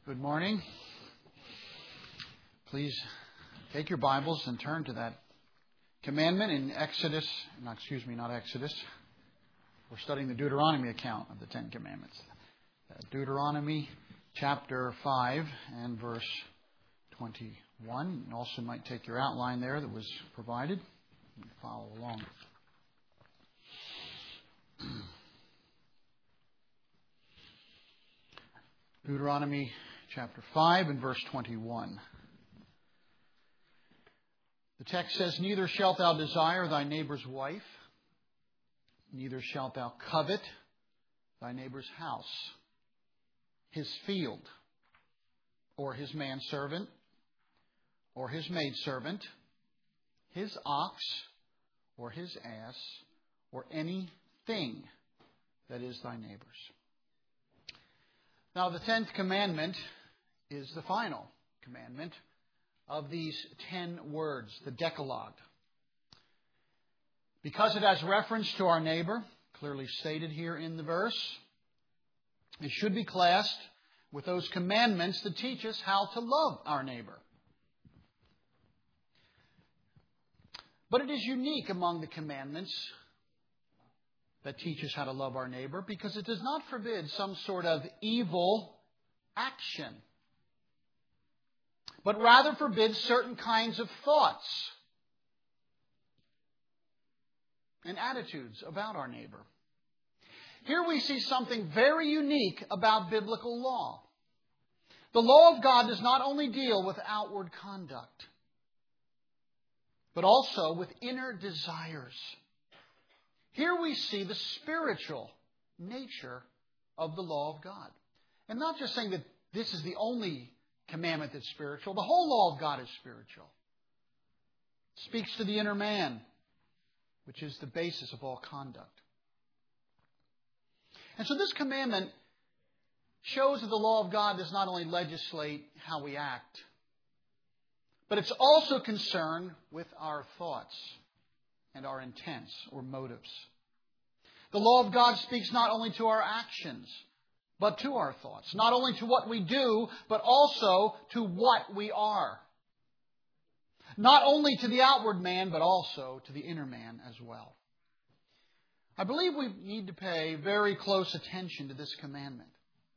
Good morning. Please take your Bibles and turn to that commandment in Exodus. Not Exodus. We're studying the Deuteronomy account of the Ten Commandments. Deuteronomy chapter 5 and verse 21. You also might take your outline there that was provided and follow along. Deuteronomy chapter 5 and verse 21. The text says, "Neither shalt thou desire thy neighbor's wife, neither shalt thou covet thy neighbor's house, his field, or his manservant, or his maidservant, his ox, or his ass, or anything that is thy neighbor's." Now, the 10th commandment is the final commandment of these 10 words, the Decalogue. Because it has reference to our neighbor, clearly stated here in the verse, it should be classed with those commandments that teach us how to love our neighbor. But it is unique among the commandments that teach us how to love our neighbor because it does not forbid some sort of evil action, but rather forbids certain kinds of thoughts and attitudes about our neighbor. Here we see something very unique about biblical law. The law of God does not only deal with outward conduct, but also with inner desires. Here we see the spiritual nature of the law of God. And not just saying that this is the only commandment that's spiritual. The whole law of God is spiritual. It speaks to the inner man, which is the basis of all conduct. And so this commandment shows that the law of God does not only legislate how we act, but it's also concerned with our thoughts and our intents or motives. The law of God speaks not only to our actions, but to our thoughts. Not only to what we do, but also to what we are. Not only to the outward man, but also to the inner man as well. I believe we need to pay very close attention to this commandment.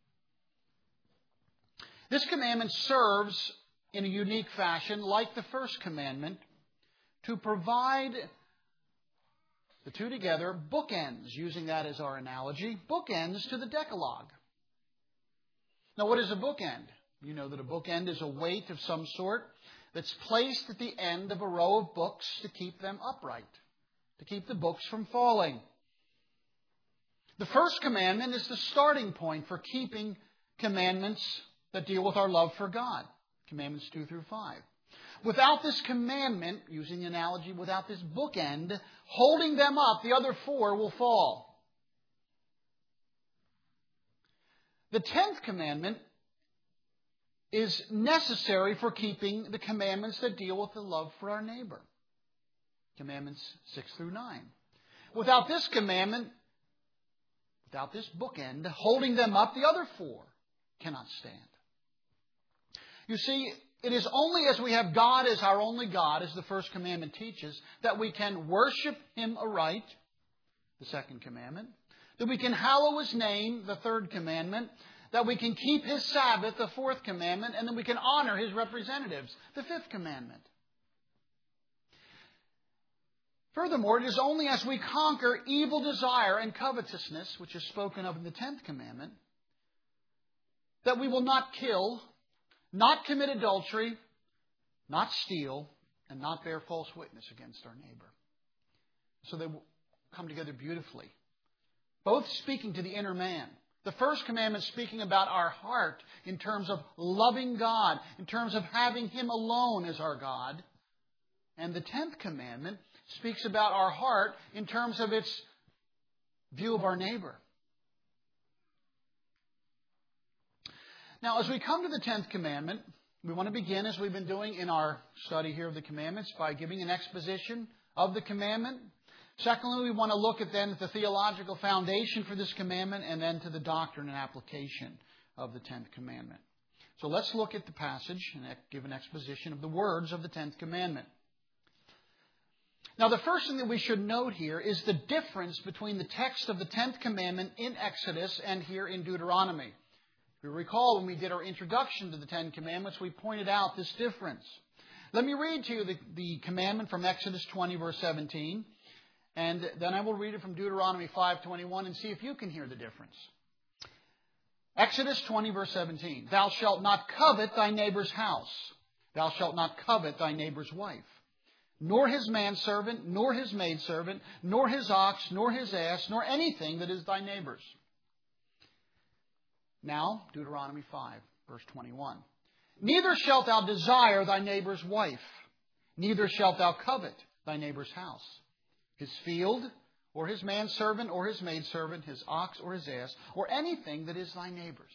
This commandment serves in a unique fashion, like the first commandment, to provide the two together, bookends, using that as our analogy, bookends to the Decalogue. Now, what is a bookend? You know that a bookend is a weight of some sort that's placed at the end of a row of books to keep them upright, to keep the books from falling. The first commandment is the starting point for keeping commandments that deal with our love for God, commandments 2 through 5. Without this commandment, using the analogy, without this bookend, holding them up, the other 4 will fall. The 10th commandment is necessary for keeping the commandments that deal with the love for our neighbor. Commandments 6 through 9. Without this commandment, without this bookend, holding them up, the other 4 cannot stand. You see, it is only as we have God as our only God, as the first commandment teaches, that we can worship Him aright, the second commandment, that we can hallow His name, the third commandment, that we can keep His Sabbath, the fourth commandment, and that we can honor His representatives, the fifth commandment. Furthermore, it is only as we conquer evil desire and covetousness, which is spoken of in the 10th commandment, that we will not kill, not commit adultery, not steal, and not bear false witness against our neighbor. So they will come together beautifully. Both speaking to the inner man. The first commandment speaking about our heart in terms of loving God, in terms of having Him alone as our God. And the 10th commandment speaks about our heart in terms of its view of our neighbor. Now, as we come to the 10th commandment, we want to begin, as we've been doing in our study here of the commandments, by giving an exposition of the commandment. Secondly, we want to look at then the theological foundation for this commandment and then to the doctrine and application of the 10th commandment. So let's look at the passage and give an exposition of the words of the 10th commandment. Now, the first thing that we should note here is the difference between the text of the 10th commandment in Exodus and here in Deuteronomy. If you recall, when we did our introduction to the 10 commandments, we pointed out this difference. Let me read to you the commandment from Exodus 20, verse 17, and then I will read it from Deuteronomy 5:21 and see if you can hear the difference. Exodus 20, verse 17. Thou shalt not covet thy neighbor's house. Thou shalt not covet thy neighbor's wife, nor his manservant, nor his maidservant, nor his ox, nor his ass, nor anything that is thy neighbor's. Now, Deuteronomy 5, verse 21. Neither shalt thou desire thy neighbor's wife, neither shalt thou covet thy neighbor's house, his field, or his manservant, or his maidservant, his ox, or his ass, or anything that is thy neighbor's.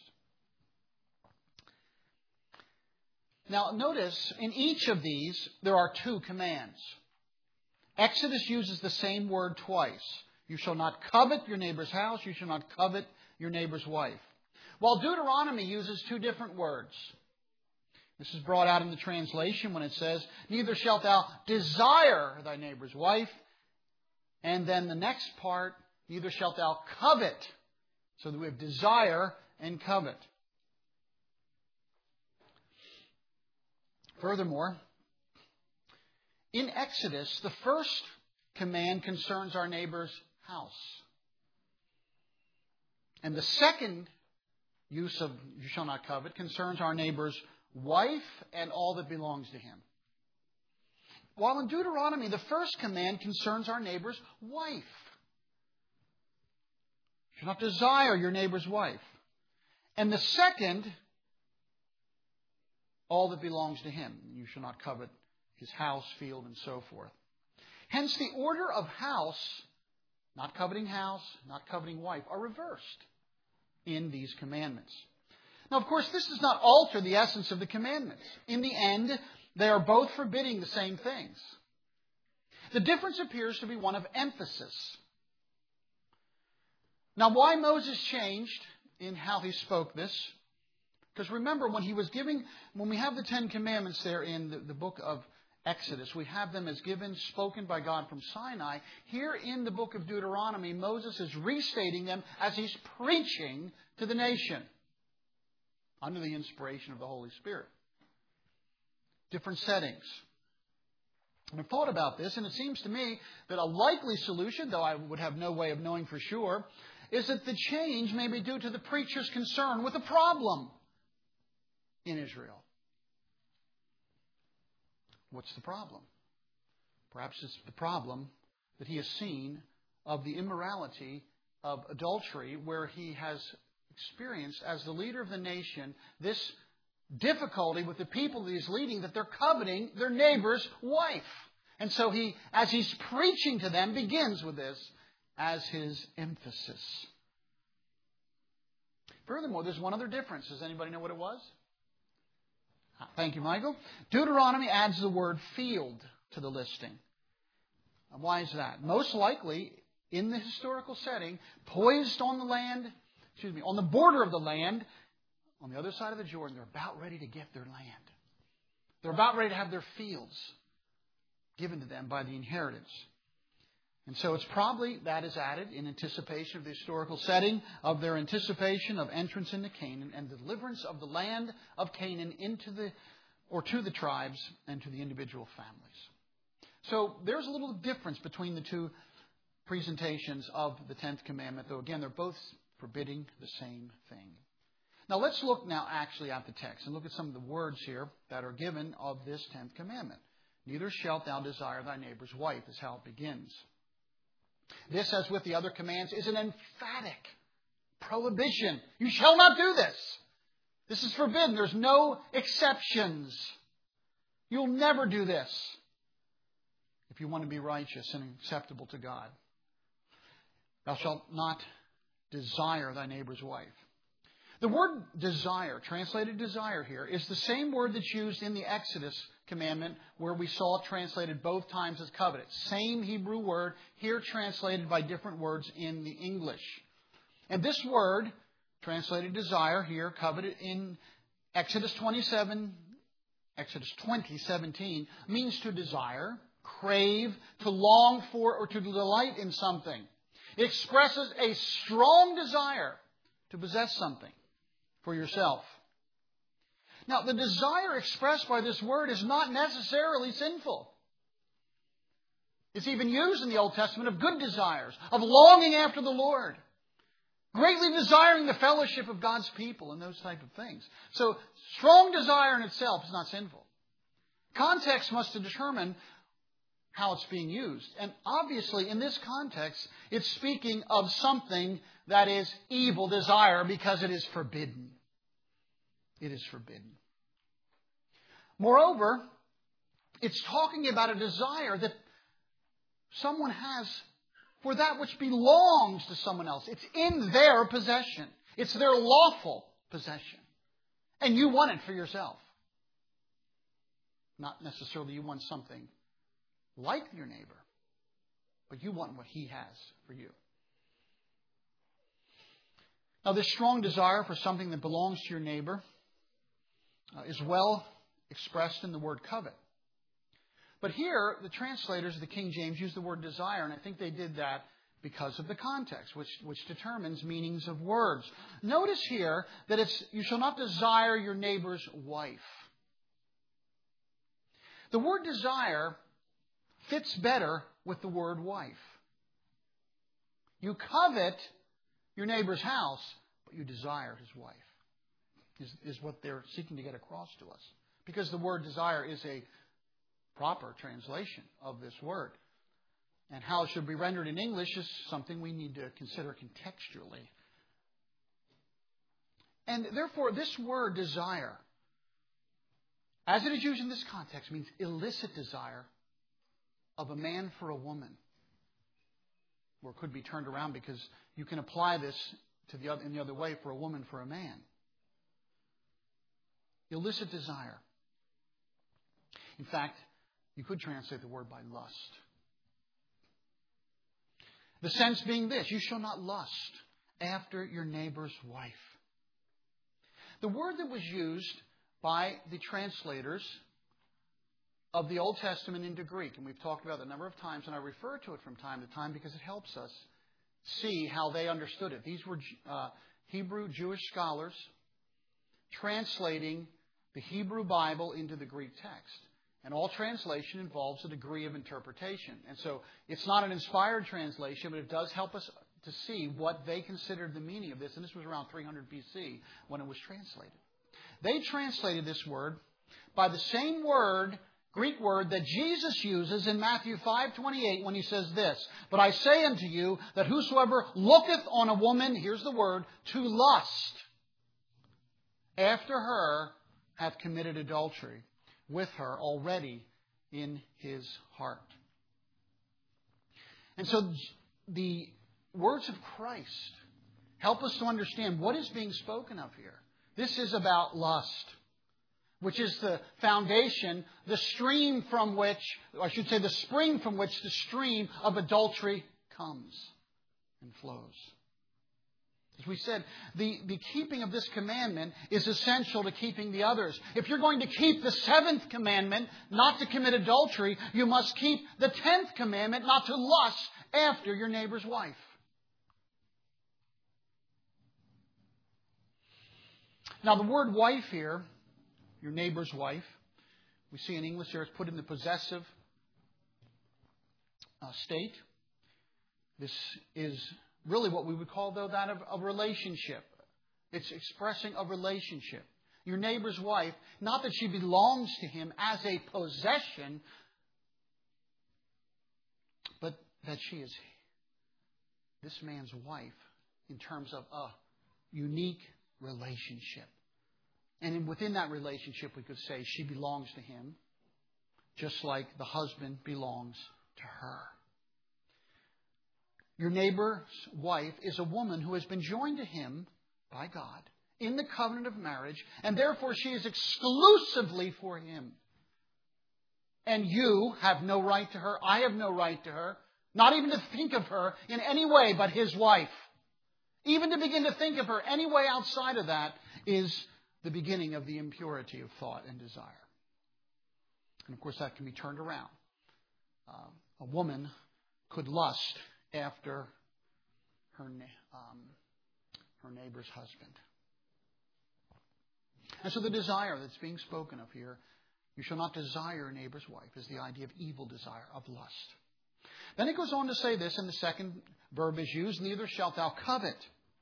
Now, notice, in each of these, there are two commands. Exodus uses the same word twice. You shall not covet your neighbor's house, you shall not covet your neighbor's wife. While Deuteronomy uses two different words. This is brought out in the translation when it says, neither shalt thou desire thy neighbor's wife. And then the next part, neither shalt thou covet. So that we have desire and covet. Furthermore, in Exodus, the first command concerns our neighbor's house. And the second use of you shall not covet concerns our neighbor's wife and all that belongs to him. While in Deuteronomy, the first command concerns our neighbor's wife. You shall not desire your neighbor's wife. And the second, all that belongs to him. You shall not covet his house, field, and so forth. Hence, the order of house, not coveting house, not coveting wife, are reversed in these commandments. Now, of course, this does not alter the essence of the commandments. In the end, they are both forbidding the same things. The difference appears to be one of emphasis. Now, why Moses changed in how he spoke this? Because remember, when we have the 10 commandments there in the book of Exodus, we have them as spoken by God from Sinai. Here in the book of Deuteronomy, Moses is restating them as he's preaching to the nation under the inspiration of the Holy Spirit. Different settings. And I've thought about this, and it seems to me that a likely solution, though I would have no way of knowing for sure, is that the change may be due to the preacher's concern with a problem in Israel. What's the problem? Perhaps it's the problem that he has seen of the immorality of adultery, where he has experienced as the leader of the nation this difficulty with the people that he's leading, that they're coveting their neighbor's wife. And so as he's preaching to them, begins with this as his emphasis. Furthermore, there's one other difference. Does anybody know what it was? Thank you, Michael. Deuteronomy adds the word field to the listing. And why is that? Most likely, in the historical setting, poised on the border of the land, on the other side of the Jordan, they're about ready to get their land. They're about ready to have their fields given to them by the inheritance. And so it's probably that is added in anticipation of the historical setting of their anticipation of entrance into Canaan and deliverance of the land of Canaan to the tribes and to the individual families. So there's a little difference between the two presentations of the 10th commandment, though again, they're both forbidding the same thing. Now let's look now actually at the text and look at some of the words here that are given of this 10th commandment. Neither shalt thou desire thy neighbor's wife is how it begins. This, as with the other commands, is an emphatic prohibition. You shall not do this. This is forbidden. There's no exceptions. You'll never do this if you want to be righteous and acceptable to God. Thou shalt not desire thy neighbor's wife. The word desire, translated desire here, is the same word that's used in the Exodus commandment where we saw it translated both times as coveted. Same Hebrew word, here translated by different words in the English. And this word, translated desire here, coveted in Exodus 20:17 means to desire, crave, to long for, or to delight in something. It expresses a strong desire to possess something for yourself. Now, the desire expressed by this word is not necessarily sinful. It's even used in the Old Testament of good desires, of longing after the Lord, greatly desiring the fellowship of God's people and those type of things. So, strong desire in itself is not sinful. Context must determine how it's being used. And obviously, in this context, it's speaking of something that is evil desire because it is forbidden. It is forbidden. Moreover, it's talking about a desire that someone has for that which belongs to someone else. It's in their possession. It's their lawful possession. And you want it for yourself. Not necessarily you want something like your neighbor, but you want what he has for you. Now, this strong desire for something that belongs to your neighbor is well expressed in the word covet. But here, the translators of the King James use the word desire, and I think they did that because of the context, which determines meanings of words. Notice here that it's, you shall not desire your neighbor's wife. The word desire fits better with the word wife. You covet your neighbor's house, but you desire his wife, is what they're seeking to get across to us. Because the word desire is a proper translation of this word. And how it should be rendered in English is something we need to consider contextually. And therefore, this word desire, as it is used in this context, means illicit desire of a man for a woman. Or it could be turned around because you can apply this to in the other way for a woman for a man. Illicit desire. In fact, you could translate the word by lust. The sense being this: you shall not lust after your neighbor's wife. The word that was used by the translators of the Old Testament into Greek, and we've talked about it a number of times, and I refer to it from time to time because it helps us see how they understood it. These were Hebrew Jewish scholars translating the Hebrew Bible into the Greek text. And all translation involves a degree of interpretation. And so it's not an inspired translation, but it does help us to see what they considered the meaning of this. And this was around 300 BC when it was translated. They translated this word by the same word, Greek word, that Jesus uses in Matthew 5:28 when he says this: "But I say unto you that whosoever looketh on a woman," here's the word, "to lust after her hath committed adultery with her already in his heart." And so the words of Christ help us to understand what is being spoken of here. This is about lust, which is the foundation, the stream from which, or I should say the spring from which the stream of adultery comes and flows. As we said, the keeping of this commandment is essential to keeping the others. If you're going to keep the 7th commandment, not to commit adultery, you must keep the 10th commandment, not to lust after your neighbor's wife. Now, the word wife here, your neighbor's wife, we see in English here it's put in the possessive state. This is really what we would call, though, that of a relationship. It's expressing a relationship. Your neighbor's wife, not that she belongs to him as a possession, but that she is this man's wife in terms of a unique relationship. And within that relationship, we could say she belongs to him, just like the husband belongs to her. Your neighbor's wife is a woman who has been joined to him by God in the covenant of marriage, and therefore she is exclusively for him. And you have no right to her. I have no right to her. Not even to think of her in any way but his wife. Even to begin to think of her any way outside of that is the beginning of the impurity of thought and desire. And of course, that can be turned around. A woman could lust after her neighbor's husband. And so the desire that's being spoken of here, you shall not desire your neighbor's wife, is the idea of evil desire, of lust. Then it goes on to say this, and the second verb is used, neither shalt thou covet.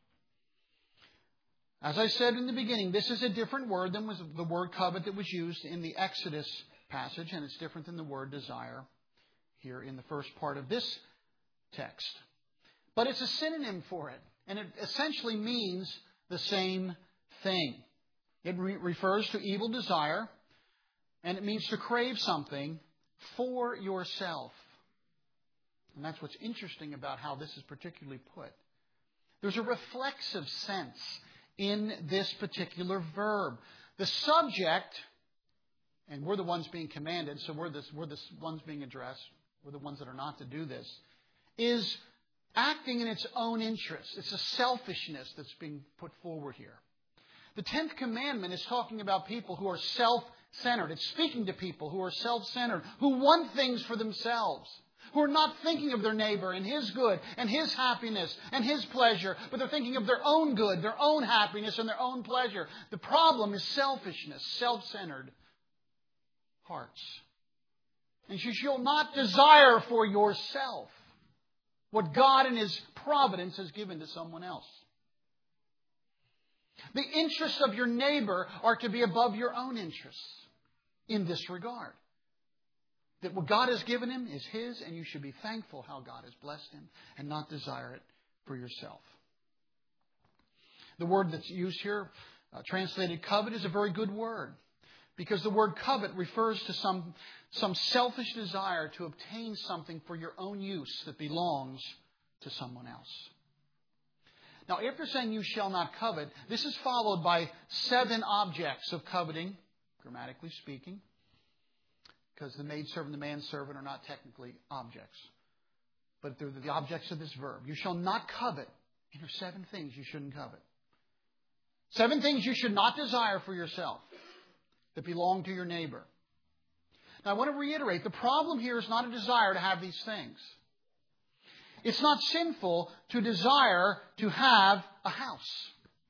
As I said in the beginning, this is a different word than was the word covet that was used in the Exodus passage, and it's different than the word desire here in the first part of this text. But it's a synonym for it, and it essentially means the same thing. It refers to evil desire, and it means to crave something for yourself. And that's what's interesting about how this is particularly put. There's a reflexive sense in this particular verb. The subject, and we're the ones being commanded, so we're the ones being addressed, we're the ones that are not to do this, is acting in its own interest. It's a selfishness that's being put forward here. The 10th commandment is talking about people who are self-centered. It's speaking to people who are self-centered, who want things for themselves, who are not thinking of their neighbor and his good and his happiness and his pleasure, but they're thinking of their own good, their own happiness and their own pleasure. The problem is selfishness, self-centered hearts. And you shall not desire for yourself what God in His providence has given to someone else. The interests of your neighbor are to be above your own interests in this regard. That what God has given him is his, and you should be thankful how God has blessed him and not desire it for yourself. The word that's used here, translated covet, is a very good word, because the word covet refers to some selfish desire to obtain something for your own use that belongs to someone else. Now, after saying you shall not covet, this is followed by 7 objects of coveting, grammatically speaking, because the maidservant and the manservant are not technically objects, but they're the objects of this verb. You shall not covet. And there are 7 things you shouldn't covet. 7 things you should not desire for yourself that belong to your neighbor. Now, I want to reiterate, the problem here is not a desire to have these things. It's not sinful to desire to have a house,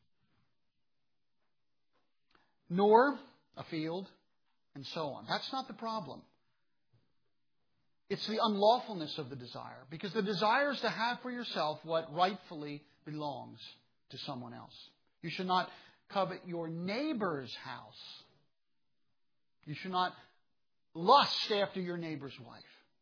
nor a field, and so on. That's not the problem. It's the unlawfulness of the desire, because the desire is to have for yourself what rightfully belongs to someone else. You should not covet your neighbor's house. You should not lust after your neighbor's wife.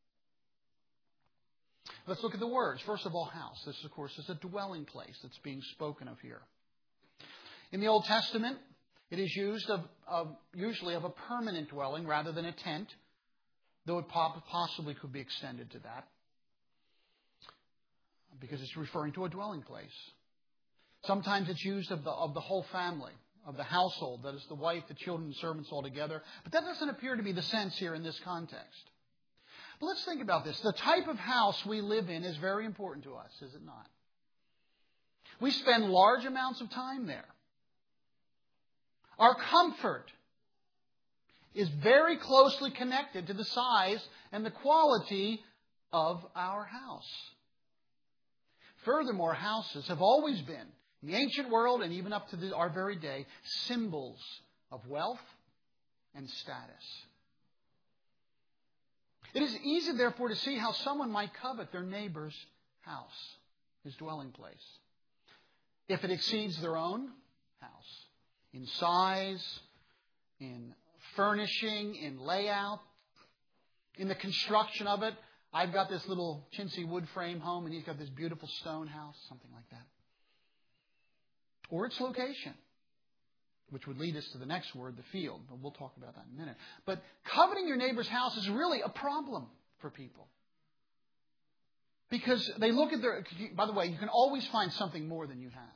Let's look at the words. First of all, house. This, of course, is a dwelling place that's being spoken of here. In the Old Testament, it is used usually of a permanent dwelling rather than a tent, though it possibly could be extended to that, because it's referring to a dwelling place. Sometimes it's used of the whole family, of the household, that is the wife, the children, and servants all together. But that doesn't appear to be the sense here in this context. But let's think about this. The type of house we live in is very important to us, is it not? We spend large amounts of time there. Our comfort is very closely connected to the size and the quality of our house. Furthermore, houses have always been, in the ancient world and even up to our very day, symbols of wealth and status. It is easy, therefore, to see how someone might covet their neighbor's house, his dwelling place, if it exceeds their own house in size, in furnishing, in layout, in the construction of it. I've got this little chintzy wood frame home, and he's got this beautiful stone house, something like that. Or its location, which would lead us to the next word, the field. But we'll talk about that in a minute. But coveting your neighbor's house is really a problem for people. Because they look at their... By the way, you can always find something more than you have.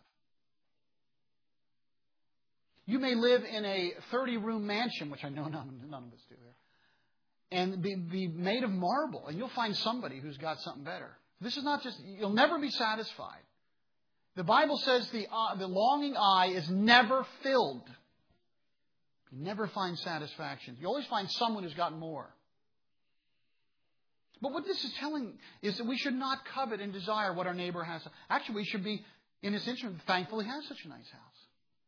You may live in a 30-room mansion, which I know none of us do here, and be made of marble. And you'll find somebody who's got something better. This is not just... You'll never be satisfied. The Bible says the longing eye is never filled. You never find satisfaction. You always find someone who's got more. But what this is telling is that we should not covet and desire what our neighbor has. Actually, we should be, in his instrument, thankful he has such a nice house.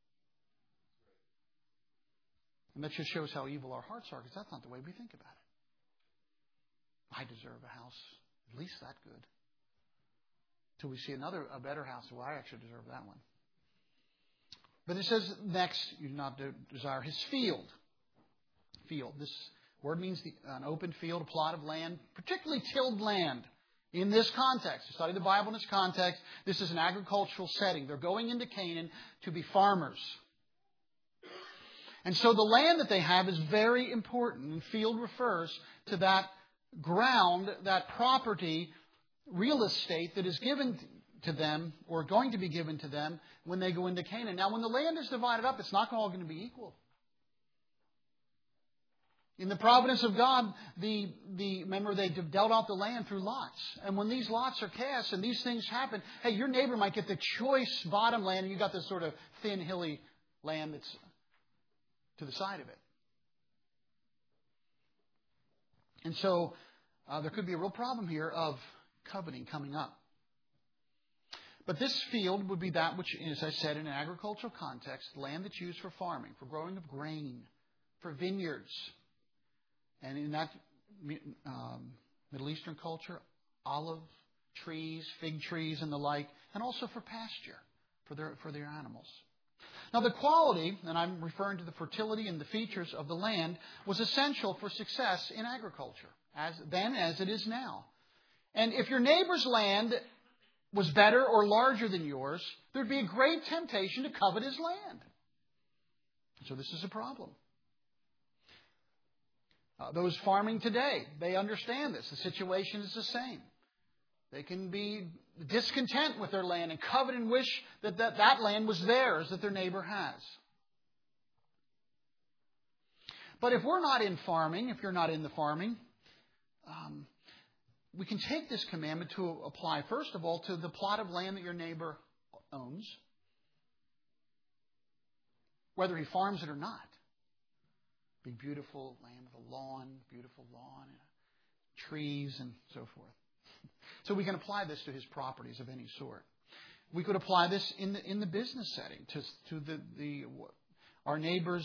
And that just shows how evil our hearts are, because that's not the way we think about it. I deserve a house at least that good. Till we see a better house. Well, I actually deserve that one. But it says next, you do not desire his field. Field. This word means an open field, a plot of land, particularly tilled land. In this context, to study the Bible in this context, this is an agricultural setting. They're going into Canaan to be farmers. And so the land that they have is very important. And field refers to that ground, that property, real estate that is given to them or going to be given to them when they go into Canaan. Now, when the land is divided up, it's not all going to be equal. In the providence of God, remember they dealt out the land through lots. And when these lots are cast and these things happen, hey, your neighbor might get the choice bottom land and you got this sort of thin, hilly land that's to the side of it. And so there could be a real problem here of coveting coming up. But this field would be that which, as I said, in an agricultural context, land that's used for farming, for growing of grain, for vineyards. And in that Middle Eastern culture, olive trees, fig trees, and the like, and also for pasture, for their animals. Now, the quality, and I'm referring to the fertility and the features of the land, was essential for success in agriculture, as it is now. And if your neighbor's land was better or larger than yours, there'd be a great temptation to covet his land. So this is a problem. Those farming today, they understand this. The situation is the same. They can be discontent with their land and covet and wish that land was theirs that their neighbor has. But if we're not in farming, if you're not in the farming, we can take this commandment to apply, first of all, to the plot of land that your neighbor owns, whether he farms it or not. Big, beautiful land with a lawn, beautiful lawn, and trees, and so forth. So we can apply this to his properties of any sort. We could apply this in the business setting to our neighbor's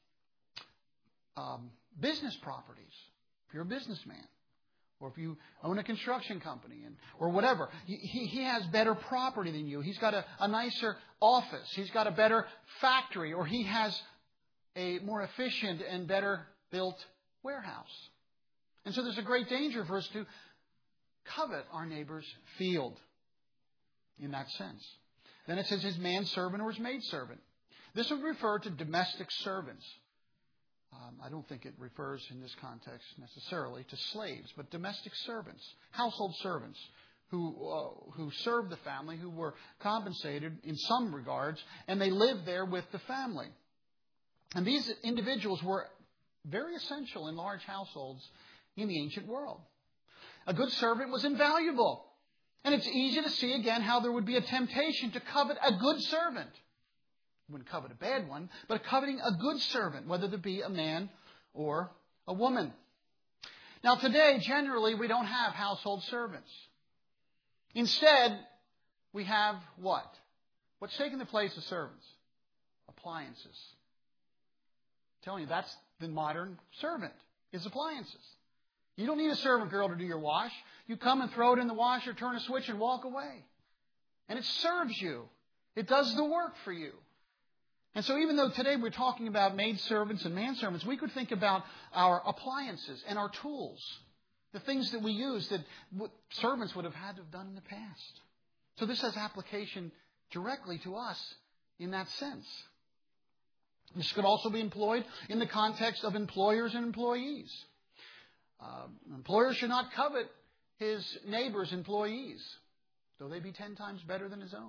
business properties. If you're a businessman, or if you own a construction company, or whatever, he has better property than you. He's got a nicer office. He's got a better factory, or he has a more efficient and better built warehouse. And so there's a great danger for us to covet our neighbor's field in that sense. Then it says his manservant or his maidservant. This would refer to domestic servants. I don't think it refers in this context necessarily to slaves, but domestic servants, household servants who served the family, who were compensated in some regards, and they lived there with the family. And these individuals were very essential in large households in the ancient world. A good servant was invaluable. And it's easy to see again how there would be a temptation to covet a good servant. You wouldn't covet a bad one, but coveting a good servant, whether it be a man or a woman. Now today, generally, we don't have household servants. Instead, we have what? What's taking the place of servants? Appliances. I'm telling you, that's the modern servant, is appliances. You don't need a servant girl to do your wash. You come and throw it in the washer, turn a switch, and walk away. And it serves you. It does the work for you. And so even though today we're talking about maidservants and manservants, we could think about our appliances and our tools, the things that we use that servants would have had to have done in the past. So this has application directly to us in that sense. This could also be employed in the context of employers and employees. Employers should not covet his neighbor's employees, though they be 10 times better than his own.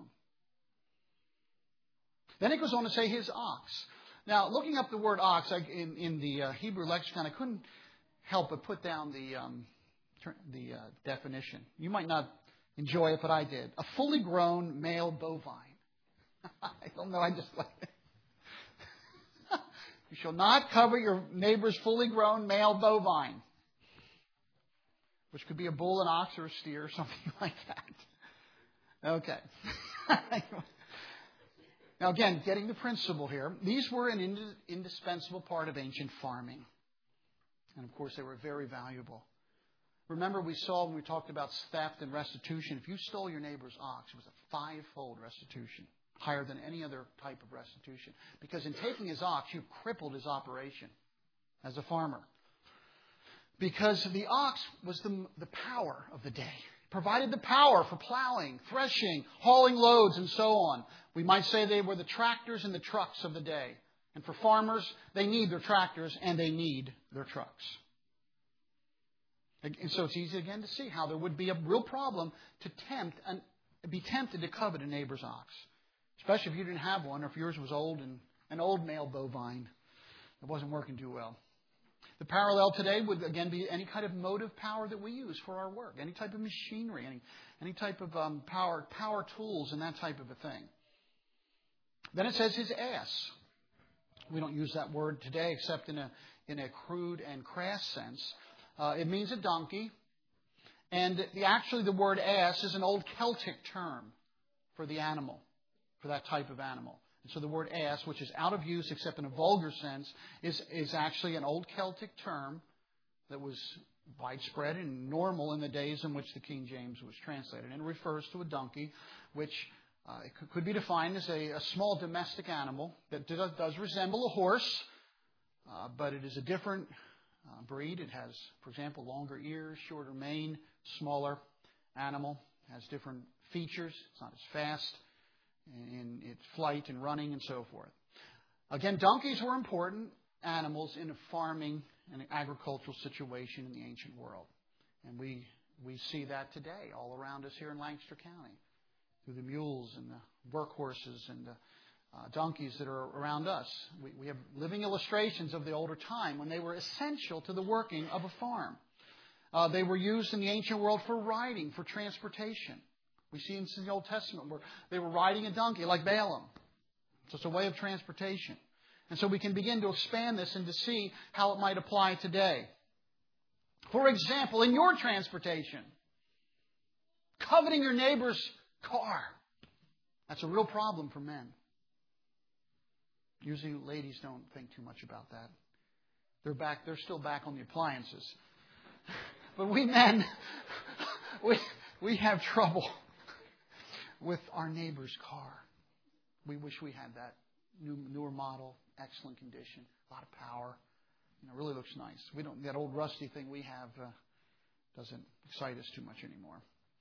Then it goes on to say his ox. Now, looking up the word ox in the Hebrew lexicon, I couldn't help but put down the definition. You might not enjoy it, but I did. A fully grown male bovine. I don't know, I just like it. You shall not covet your neighbor's fully grown male bovine, which could be a bull, an ox, or a steer, or something like that. Okay. Now again, getting the principle here. These were an indispensable part of ancient farming. And of course, they were very valuable. Remember, we saw when we talked about theft and restitution, if you stole your neighbor's ox, it was a five-fold restitution, higher than any other type of restitution. Because in taking his ox, you crippled his operation as a farmer. Because the ox was the power of the day. Provided the power for plowing, threshing, hauling loads, and so on. We might say they were the tractors and the trucks of the day. And for farmers, they need their tractors and they need their trucks. And so it's easy again to see how there would be a real problem to be tempted to covet a neighbor's ox. Especially if you didn't have one or if yours was old and an old male bovine that wasn't working too well. The parallel today would again be any kind of motive power that we use for our work. Any type of machinery, any type of power tools and that type of a thing. Then it says his ass. We don't use that word today except in a crude and crass sense. It means a donkey. And actually the word ass is an old Celtic term for the animal, for that type of animal. And so the word ass, which is out of use except in a vulgar sense, is actually an old Celtic term that was widespread and normal in the days in which the King James was translated. And it refers to a donkey, which could be defined as a small domestic animal that does resemble a horse, but it is a different breed. It has, for example, longer ears, shorter mane, smaller animal, has different features. It's not as fast in its flight and running and so forth. Again, donkeys were important animals in a farming and agricultural situation in the ancient world. And we see that today all around us here in Lancaster County through the mules and the workhorses and the donkeys that are around us. We have living illustrations of the older time when they were essential to the working of a farm. They were used in the ancient world for riding, for transportation. We see in the Old Testament where they were riding a donkey like Balaam. So it's a way of transportation. And so we can begin to expand this and to see how it might apply today. For example, in your transportation, coveting your neighbor's car. That's a real problem for men. Usually ladies don't think too much about that. They're still back on the appliances. But we men, we have trouble with our neighbor's car. We wish we had that newer model, excellent condition, a lot of power. It really looks nice. That old rusty thing we have doesn't excite us too much anymore.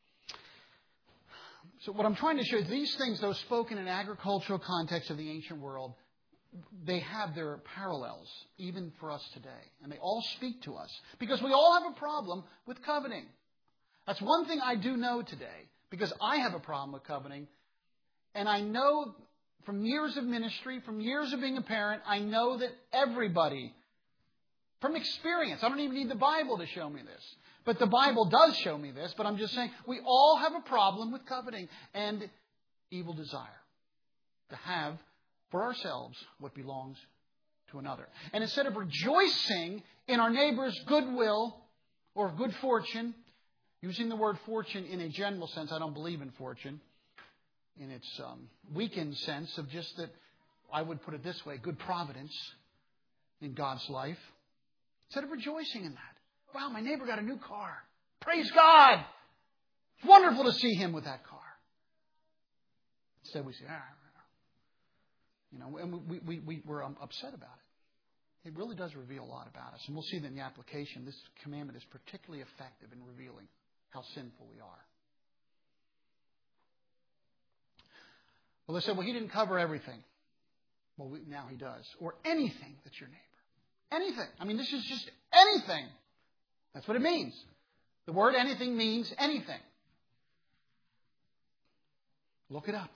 So what I'm trying to show is these things, though spoken in agricultural context of the ancient world, they have their parallels, even for us today. And they all speak to us. Because we all have a problem with coveting. That's one thing I do know today. Because I have a problem with coveting. And I know from years of ministry, from years of being a parent, I know that everybody, from experience, I don't even need the Bible to show me this. But the Bible does show me this. But I'm just saying, we all have a problem with coveting and evil desire. To have for ourselves what belongs to another. And instead of rejoicing in our neighbor's goodwill or good fortune, using the word fortune in a general sense, I don't believe in fortune, in its weakened sense of just that, I would put it this way, good providence in God's life. Instead of rejoicing in that. Wow, my neighbor got a new car. Praise God! It's wonderful to see him with that car. Instead we say, and we're upset about it. It really does reveal a lot about us. And we'll see that in the application, this commandment is particularly effective in revealing how sinful we are. Well, they said, he didn't cover everything. Well, now he does. Or anything that's your neighbor. Anything. I mean, this is just anything. That's what it means. The word anything means anything. Look it up.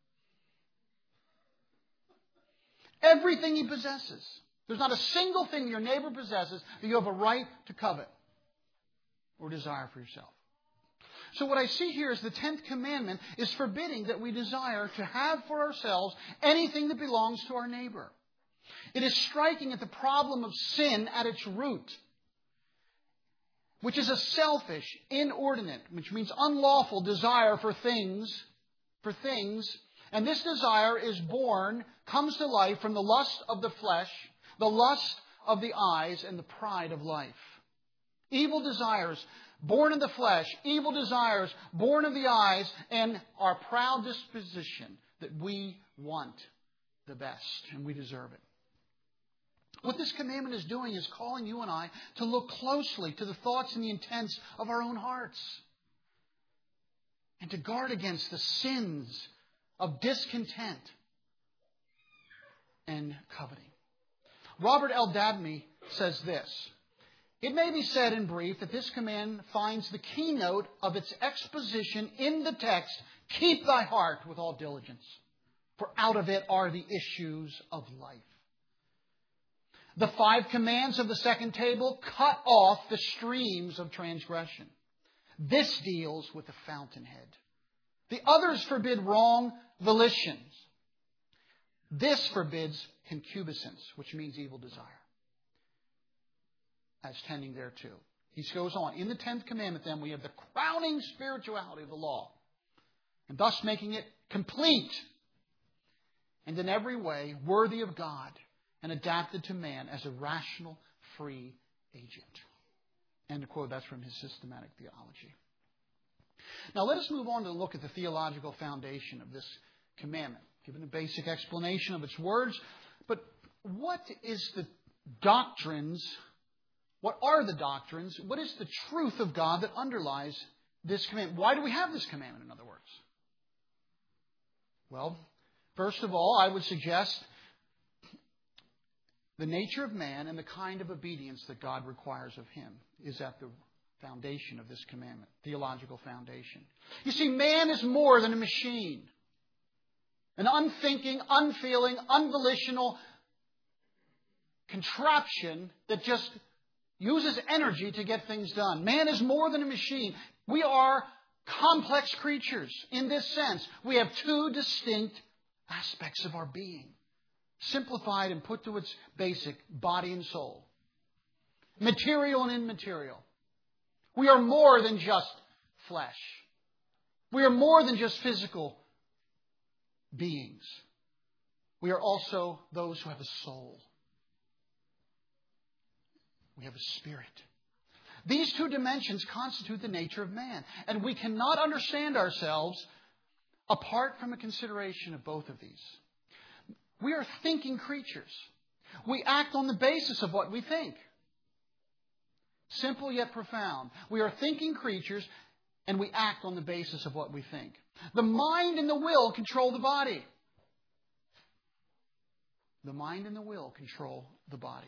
Everything he possesses. There's not a single thing your neighbor possesses that you have a right to covet or desire for yourself. So what I see here is the 10th commandment is forbidding that we desire to have for ourselves anything that belongs to our neighbor. It is striking at the problem of sin at its root, which is a selfish, inordinate, which means unlawful desire for things. And this desire is born, comes to life from the lust of the flesh, the lust of the eyes, and the pride of life. Evil desires born of the flesh, evil desires born of the eyes, and our proud disposition that we want the best and we deserve it. What this commandment is doing is calling you and I to look closely to the thoughts and the intents of our own hearts and to guard against the sins of discontent and coveting. Robert L. Dabney says this: "It may be said in brief that this command finds the keynote of its exposition in the text, 'Keep thy heart with all diligence, for out of it are the issues of life.' The 5 commands of the second table cut off the streams of transgression. This deals with the fountainhead. The others forbid wrong volitions. This forbids concupiscence, which means evil desire, as tending thereto." He goes on. In the 10th commandment, then, we have the crowning spirituality of the law, and thus making it complete and in every way worthy of God and adapted to man as a rational, free agent. End of quote. That's from his Systematic Theology. Now let us move on to look at the theological foundation of this commandment, given a basic explanation of its words. But what is the doctrines? What are the doctrines? What is the truth of God that underlies this commandment? Why do we have this commandment, in other words? Well, first of all, I would suggest the nature of man and the kind of obedience that God requires of him is at the foundation of this commandment, theological foundation. You see, man is more than a machine, an unthinking, unfeeling, unvolitional contraption that just uses energy to get things done. Man is more than a machine. We are complex creatures in this sense. We have 2 distinct aspects of our being, simplified and put to its basic, body and soul, material and immaterial. We are more than just flesh. We are more than just physical beings. We are also those who have a soul. We have a spirit. These 2 dimensions constitute the nature of man, and we cannot understand ourselves apart from a consideration of both of these. We are thinking creatures. We act on the basis of what we think. Simple yet profound. We are thinking creatures, and we act on the basis of what we think. The mind and the will control the body. The mind and the will control the body.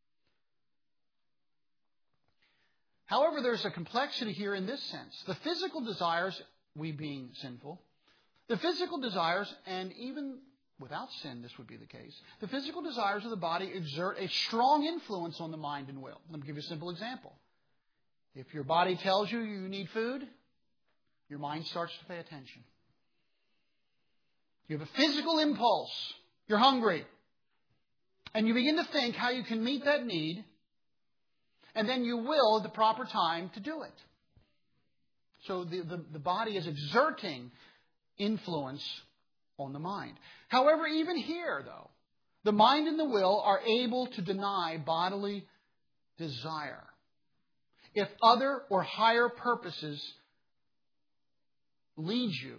However, there's a complexity here in this sense. The physical desires, we being sinful, the physical desires, and even without sin, this would be the case, the physical desires of the body exert a strong influence on the mind and will. Let me give you a simple example. If your body tells you you need food, your mind starts to pay attention. You have a physical impulse. You're hungry. And you begin to think how you can meet that need, and then you will at the proper time to do it. So the body is exerting influence on the mind. However, even here, though, the mind and the will are able to deny bodily desire if other or higher purposes lead you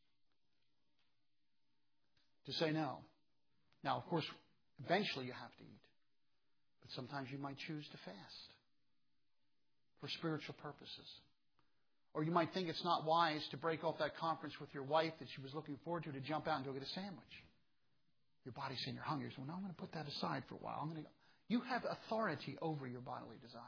to say no. Now, of course, eventually you have to eat. But sometimes you might choose to fast for spiritual purposes. Or you might think it's not wise to break off that conference with your wife that she was looking forward to jump out and go get a sandwich. Your body's saying you're hungry. So, no, I'm going to put that aside for a while. You have authority over your bodily desires.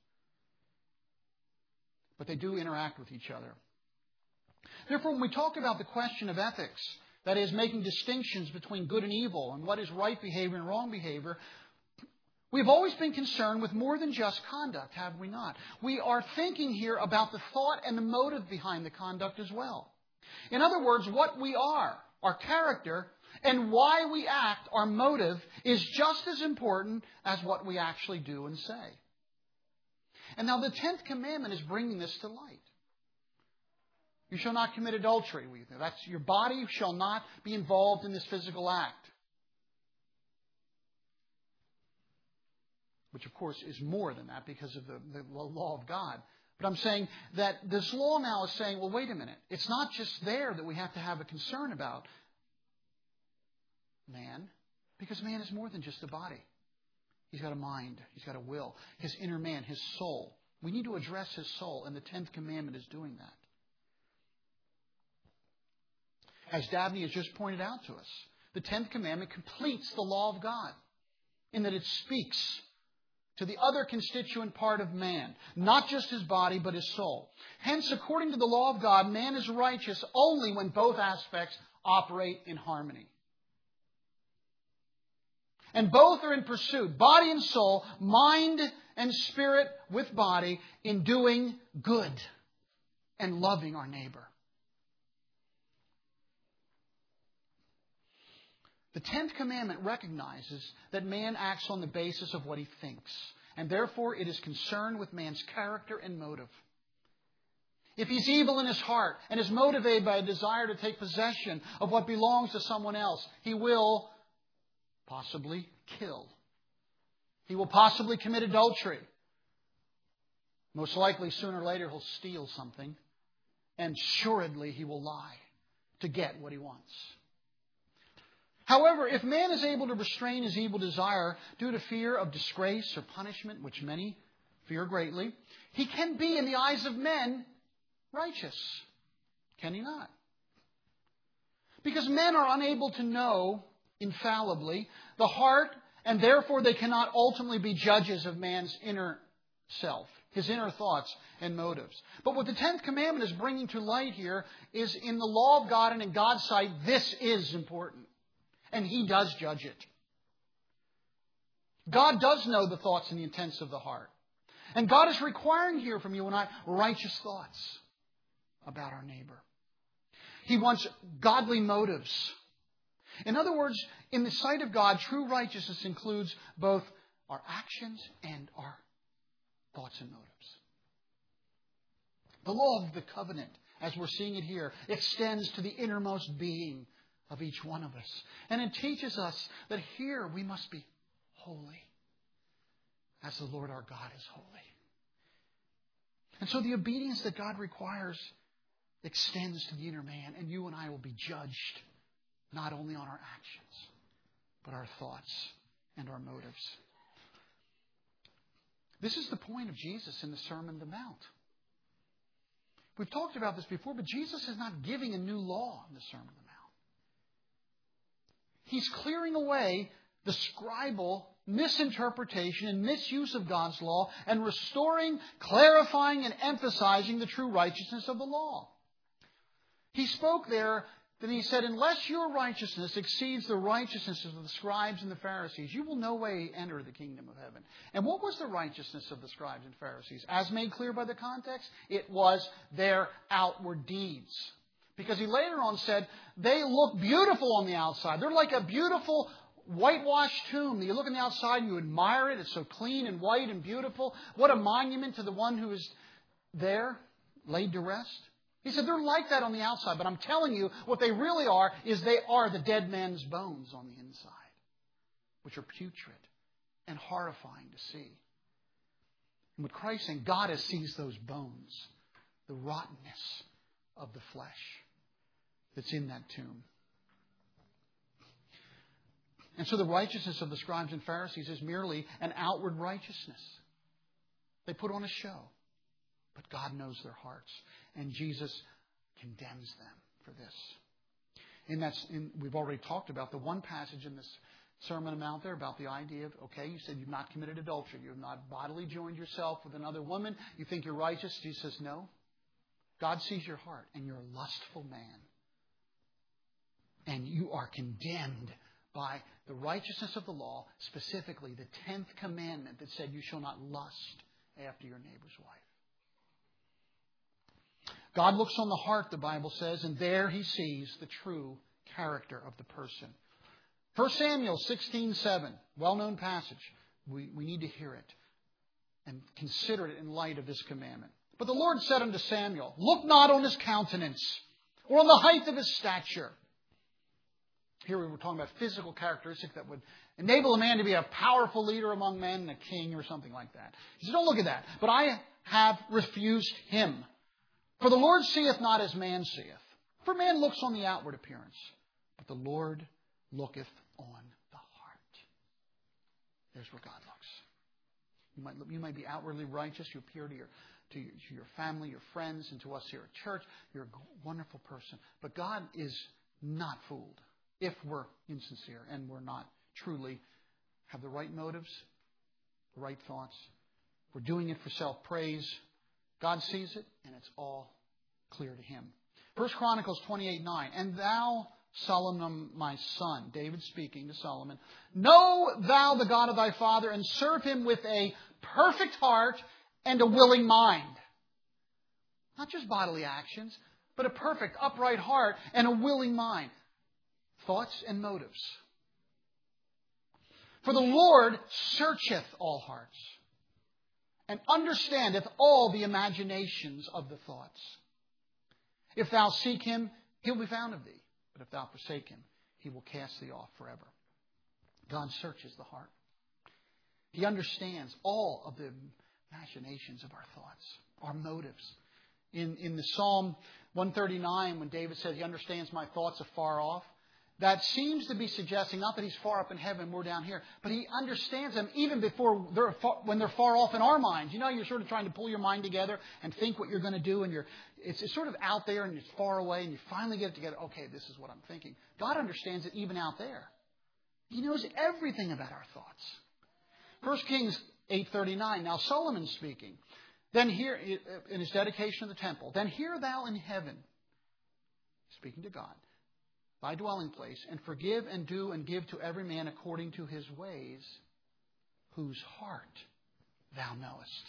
But they do interact with each other. Therefore, when we talk about the question of ethics, that is, making distinctions between good and evil and what is right behavior and wrong behavior, we've always been concerned with more than just conduct, have we not? We are thinking here about the thought and the motive behind the conduct as well. In other words, what we are, our character, And why we act, our motive, is just as important as what we actually do and say. And now the 10th commandment is bringing this to light. You shall not commit adultery. That's your body shall not be involved in this physical act. Which, of course, is more than that because of the law of God. But I'm saying that this law now is saying, well, wait a minute. It's not just there that we have to have a concern about man, because man is more than just a body. He's got a mind. He's got a will. His inner man, his soul. We need to address his soul, and the 10th commandment is doing that. As Dabney has just pointed out to us, the 10th commandment completes the law of God in that it speaks to the other constituent part of man, not just his body, but his soul. Hence, according to the law of God, man is righteous only when both aspects operate in harmony. And both are in pursuit, body and soul, mind and spirit with body, in doing good and loving our neighbor. The 10th commandment recognizes that man acts on the basis of what he thinks, and therefore it is concerned with man's character and motive. If he's evil in his heart and is motivated by a desire to take possession of what belongs to someone else, he will possibly kill. He will possibly commit adultery. Most likely, sooner or later, he'll steal something, and assuredly he will lie to get what he wants. However, if man is able to restrain his evil desire due to fear of disgrace or punishment, which many fear greatly, he can be, in the eyes of men, righteous. Can he not? Because men are unable to know infallibly the heart, and therefore they cannot ultimately be judges of man's inner self, his inner thoughts and motives. But what the 10th commandment is bringing to light here is, in the law of God and in God's sight, this is important. And He does judge it. God does know the thoughts and the intents of the heart. And God is requiring here from you and I righteous thoughts about our neighbor. He wants godly motives. In other words, in the sight of God, true righteousness includes both our actions and our thoughts and motives. The law of the covenant, as we're seeing it here, extends to the innermost being of each one of us. And it teaches us that here we must be holy as the Lord our God is holy. And so the obedience that God requires extends to the inner man, and you and I will be judged not only on our actions, but our thoughts and our motives. This is the point of Jesus in the Sermon on the Mount. We've talked about this before, but Jesus is not giving a new law in the Sermon on the Mount. He's clearing away the scribal misinterpretation and misuse of God's law and restoring, clarifying, and emphasizing the true righteousness of the law. He spoke there, then he said, unless your righteousness exceeds the righteousness of the scribes and the Pharisees, you will no way enter the kingdom of heaven. And what was the righteousness of the scribes and Pharisees? As made clear by the context, it was their outward deeds. Because he later on said, they look beautiful on the outside. They're like a beautiful whitewashed tomb. You look on the outside and you admire it. It's so clean and white and beautiful. What a monument to the one who is there, laid to rest. He said, they're like that on the outside. But I'm telling you, what they really are is they are the dead man's bones on the inside, which are putrid and horrifying to see. And what Christ is saying, God has seized those bones, the rottenness of the flesh that's in that tomb. And so the righteousness of the scribes and Pharisees is merely an outward righteousness. They put on a show. But God knows their hearts. And Jesus condemns them for this. We've already talked about the one passage in this Sermon on the Mount there about the idea of, okay, you said you've not committed adultery. You have not bodily joined yourself with another woman. You think you're righteous. Jesus says, no. God sees your heart, and you're a lustful man. And you are condemned by the righteousness of the law, specifically the 10th commandment that said you shall not lust after your neighbor's wife. God looks on the heart, the Bible says, and there He sees the true character of the person. 1 Samuel 16:7, well-known passage. We need to hear it and consider it in light of this commandment. But the Lord said unto Samuel, look not on his countenance, or on the height of his stature. Here we were talking about physical characteristics that would enable a man to be a powerful leader among men, a king or something like that. He said, don't look at that. But I have refused him. For the Lord seeth not as man seeth. For man looks on the outward appearance, but the Lord looketh on the heart. There's where God looks. You might be outwardly righteous. You appear to your family, your friends, and to us here at church. You're a wonderful person. But God is not fooled if we're insincere and we're not truly have the right motives, the right thoughts. We're doing it for self-praise. God sees it, and it's all clear to Him. 1 Chronicles 28:9, and thou, Solomon, my son, David speaking to Solomon, know thou the God of thy father, and serve him with a perfect heart and a willing mind. Not just bodily actions, but a perfect, upright heart and a willing mind. Thoughts and motives. For the Lord searcheth all hearts, and understandeth all the imaginations of the thoughts. If thou seek him, he will be found of thee. But if thou forsake him, he will cast thee off forever. God searches the heart. He understands all of the imaginations of our thoughts, our motives. In the Psalm 139, when David says he understands my thoughts afar off, that seems to be suggesting not that he's far up in heaven, we're down here, but he understands them even before when they're far off in our minds. You know, you're sort of trying to pull your mind together and think what you're going to do, and it's sort of out there and it's far away, and you finally get it together. Okay, this is what I'm thinking. God understands it even out there. He knows everything about our thoughts. 1 Kings 8:39. Now Solomon speaking. Then hear in his dedication of the temple. Then hear thou in heaven, speaking to God, thy dwelling place, and forgive and do and give to every man according to his ways, whose heart thou knowest.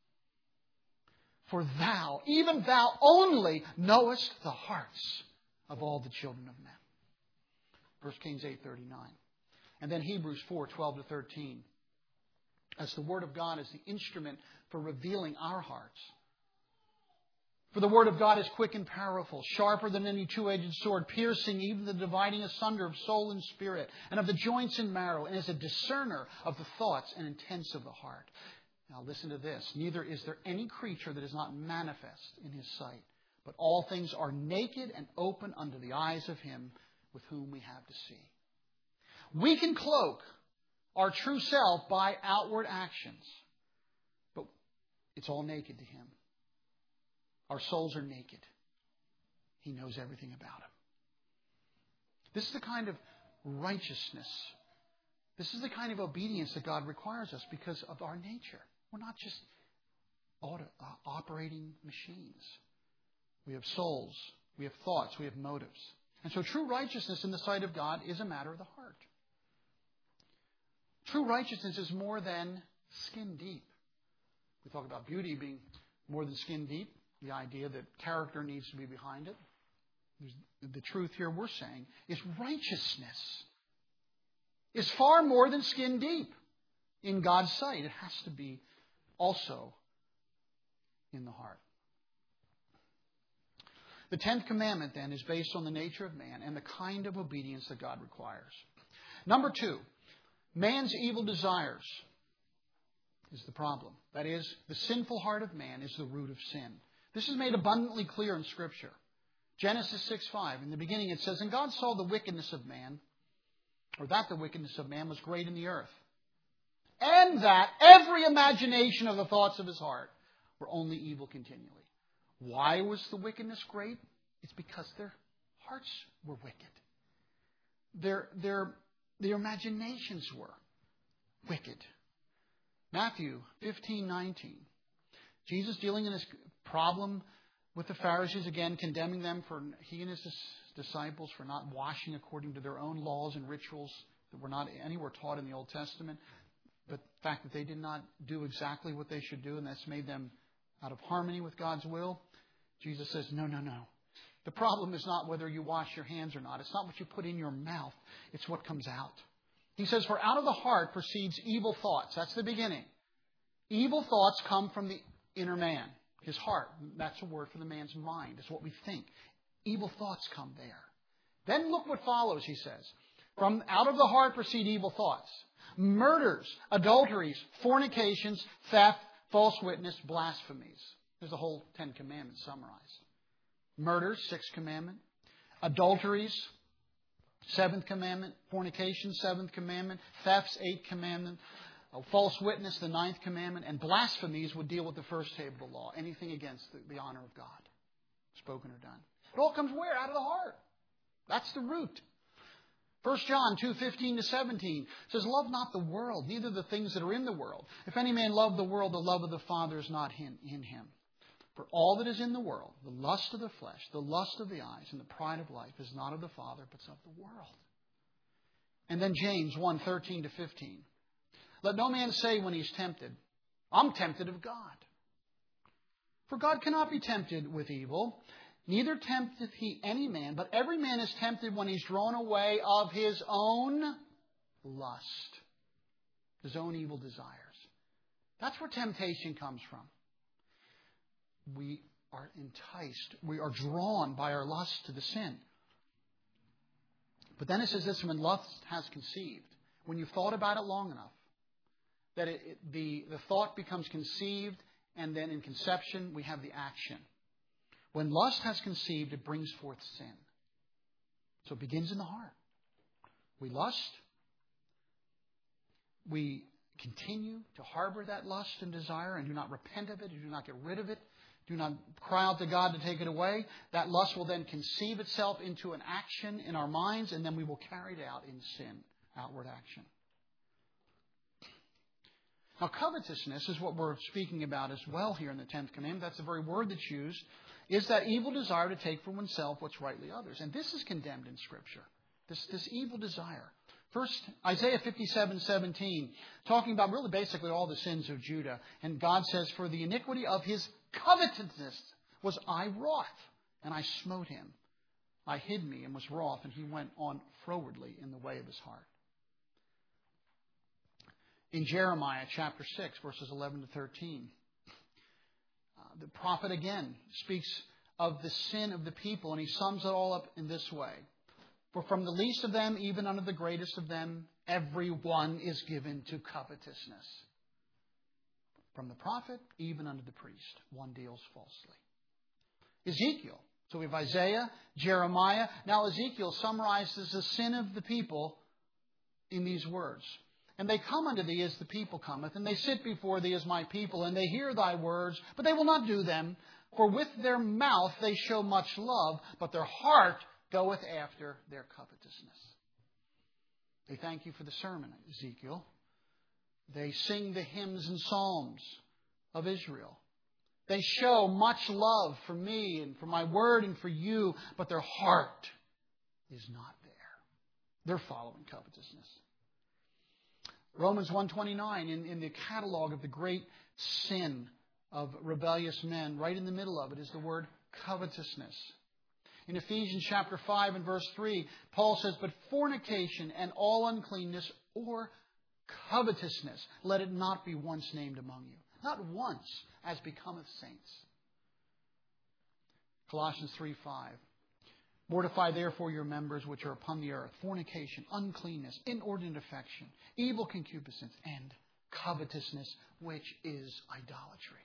For thou, even thou only, knowest the hearts of all the children of men. 1 Kings 8:39. And then Hebrews 4:12-13. As the Word of God is the instrument for revealing our hearts. For the Word of God is quick and powerful, sharper than any two-edged sword, piercing even the dividing asunder of soul and spirit, and of the joints and marrow, and is a discerner of the thoughts and intents of the heart. Now listen to this. Neither is there any creature that is not manifest in His sight, but all things are naked and open unto the eyes of Him with whom we have to see. We can cloak our true self by outward actions, but it's all naked to Him. Our souls are naked. He knows everything about them. This is the kind of righteousness. This is the kind of obedience that God requires us because of our nature. We're not just operating machines. We have souls. We have thoughts. We have motives. And so true righteousness in the sight of God is a matter of the heart. True righteousness is more than skin deep. We talk about beauty being more than skin deep. The idea that character needs to be behind it. The truth here we're saying is righteousness is far more than skin deep in God's sight. It has to be also in the heart. The 10th commandment then is based on the nature of man and the kind of obedience that God requires. Number 2, man's evil desires is the problem. That is, the sinful heart of man is the root of sin. This is made abundantly clear in Scripture. Genesis 6:5. In the beginning it says, and God saw the wickedness of man, or that the wickedness of man was great in the earth, and that every imagination of the thoughts of his heart were only evil continually. Why was the wickedness great? It's because their hearts were wicked. Their imaginations were wicked. Matthew 15:19. Jesus dealing in this problem with the Pharisees, again condemning them for he and his disciples for not washing according to their own laws and rituals that were not anywhere taught in the Old Testament. But the fact that they did not do exactly what they should do, and that's made them out of harmony with God's will. Jesus says, no. The problem is not whether you wash your hands or not. It's not what you put in your mouth. It's what comes out. He says, for out of the heart proceeds evil thoughts. That's the beginning. Evil thoughts come from the inner man, his heart. That's a word for the man's mind. It's what we think. Evil thoughts come there. Then look what follows, he says. From out of the heart proceed evil thoughts. Murders, adulteries, fornications, theft, false witness, blasphemies. There's the whole 10 Commandments summarized. Murders, 6th commandment. Adulteries, 7th commandment. Fornication, 7th commandment. Thefts, 8th commandment. False witness, the 9th commandment. And blasphemies would deal with the first table of the law. Anything against the honor of God, spoken or done. It all comes where? Out of the heart. That's the root. 1 John 2:15-17 says, love not the world, neither the things that are in the world. If any man love the world, the love of the Father is not in him. For all that is in the world, the lust of the flesh, the lust of the eyes, and the pride of life is not of the Father, but of the world. And then James 1:13-15. Let no man say when he's tempted, I'm tempted of God. For God cannot be tempted with evil, neither tempteth he any man, but every man is tempted when he's drawn away of his own lust, his own evil desires. That's where temptation comes from. We are enticed. We are drawn by our lust to the sin. But then it says this, when lust has conceived, when you've thought about it long enough, that the thought becomes conceived, and then in conception we have the action. When lust has conceived, it brings forth sin. So it begins in the heart. We lust. We continue to harbor that lust and desire and do not repent of it, and do not get rid of it. Do not cry out to God to take it away. That lust will then conceive itself into an action in our minds, and then we will carry it out in sin, outward action. Now, covetousness is what we're speaking about as well here in the 10th commandment. That's the very word that's used. Is that evil desire to take for oneself what's rightly others. And this is condemned in Scripture. This evil desire. First, Isaiah 57:17, talking about really basically all the sins of Judah. And God says, for the iniquity of his covetousness was I wroth, and I smote him. I hid me and was wroth, and he went on frowardly in the way of his heart. In Jeremiah chapter 6, verses 11-13, the prophet again speaks of the sin of the people, and he sums it all up in this way. For from the least of them, even unto the greatest of them, every one is given to covetousness. From the prophet, even unto the priest, one deals falsely. Ezekiel. So we have Isaiah, Jeremiah. Now Ezekiel summarizes the sin of the people in these words. And they come unto thee as the people cometh, and they sit before thee as my people, and they hear thy words, but they will not do them. For with their mouth they show much love, but their heart goeth after their covetousness. They thank you for the sermon, Ezekiel. They sing the hymns and psalms of Israel. They show much love for me and for my word and for you, but their heart is not there. They're following covetousness. Romans 1:29, in the catalog of the great sin of rebellious men, right in the middle of it is the word covetousness. In Ephesians chapter 5 and verse 3, Paul says, but fornication and all uncleanness or covetousness, let it not be once named among you. Not once, as becometh saints. Colossians 3:5. Mortify therefore your members which are upon the earth, fornication, uncleanness, inordinate affection, evil concupiscence, and covetousness, which is idolatry.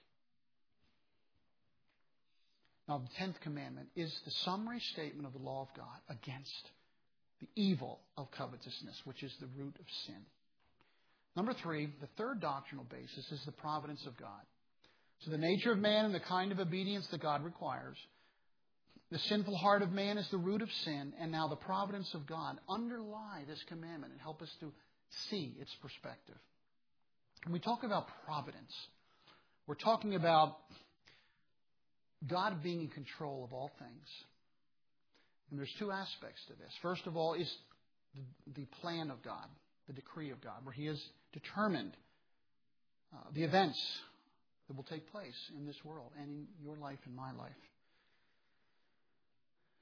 Now, the 10th commandment is the summary statement of the law of God against the evil of covetousness, which is the root of sin. Number 3, the third doctrinal basis is the providence of God. So the nature of man and the kind of obedience that God requires. The sinful heart of man is the root of sin, and now the providence of God underlie this commandment and help us to see its perspective. When we talk about providence, we're talking about God being in control of all things. And there's two aspects to this. First of all is the plan of God, the decree of God, where He has determined the events that will take place in this world and in your life and my life.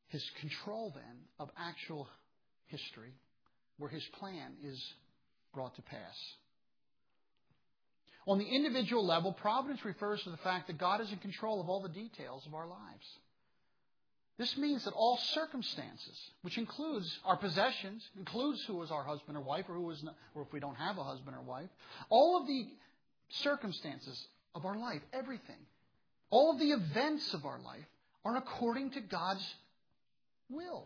His control then of actual history, where His plan is brought to pass. On the individual level, providence refers to the fact that God is in control of all the details of our lives. This means that all circumstances, which includes our possessions, includes who is our husband or wife, or who is not, or if we don't have a husband or wife, all of the circumstances of our life, everything, all of the events of our life are according to God's will.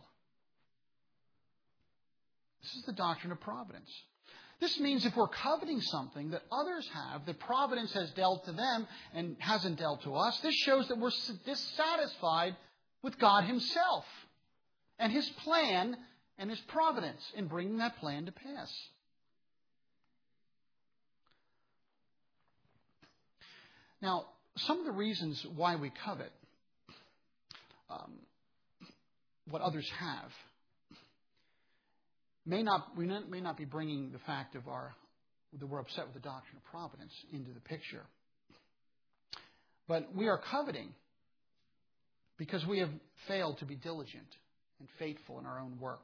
This is the doctrine of providence. This means if we're coveting something that others have, that providence has dealt to them and hasn't dealt to us, this shows that we're dissatisfied with God Himself and His plan and His providence in bringing that plan to pass. Now, some of the reasons why we covet what others have we may not be bringing the fact of that we're upset with the doctrine of providence into the picture. But we are coveting because we have failed to be diligent and faithful in our own work.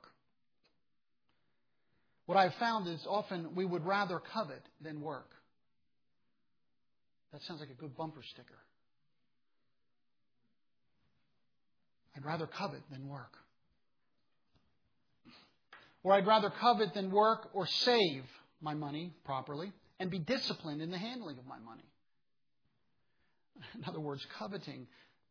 What I've found is often we would rather covet than work. That sounds like a good bumper sticker. I'd rather covet than work. Or I'd rather covet than work or save my money properly and be disciplined in the handling of my money. In other words, coveting,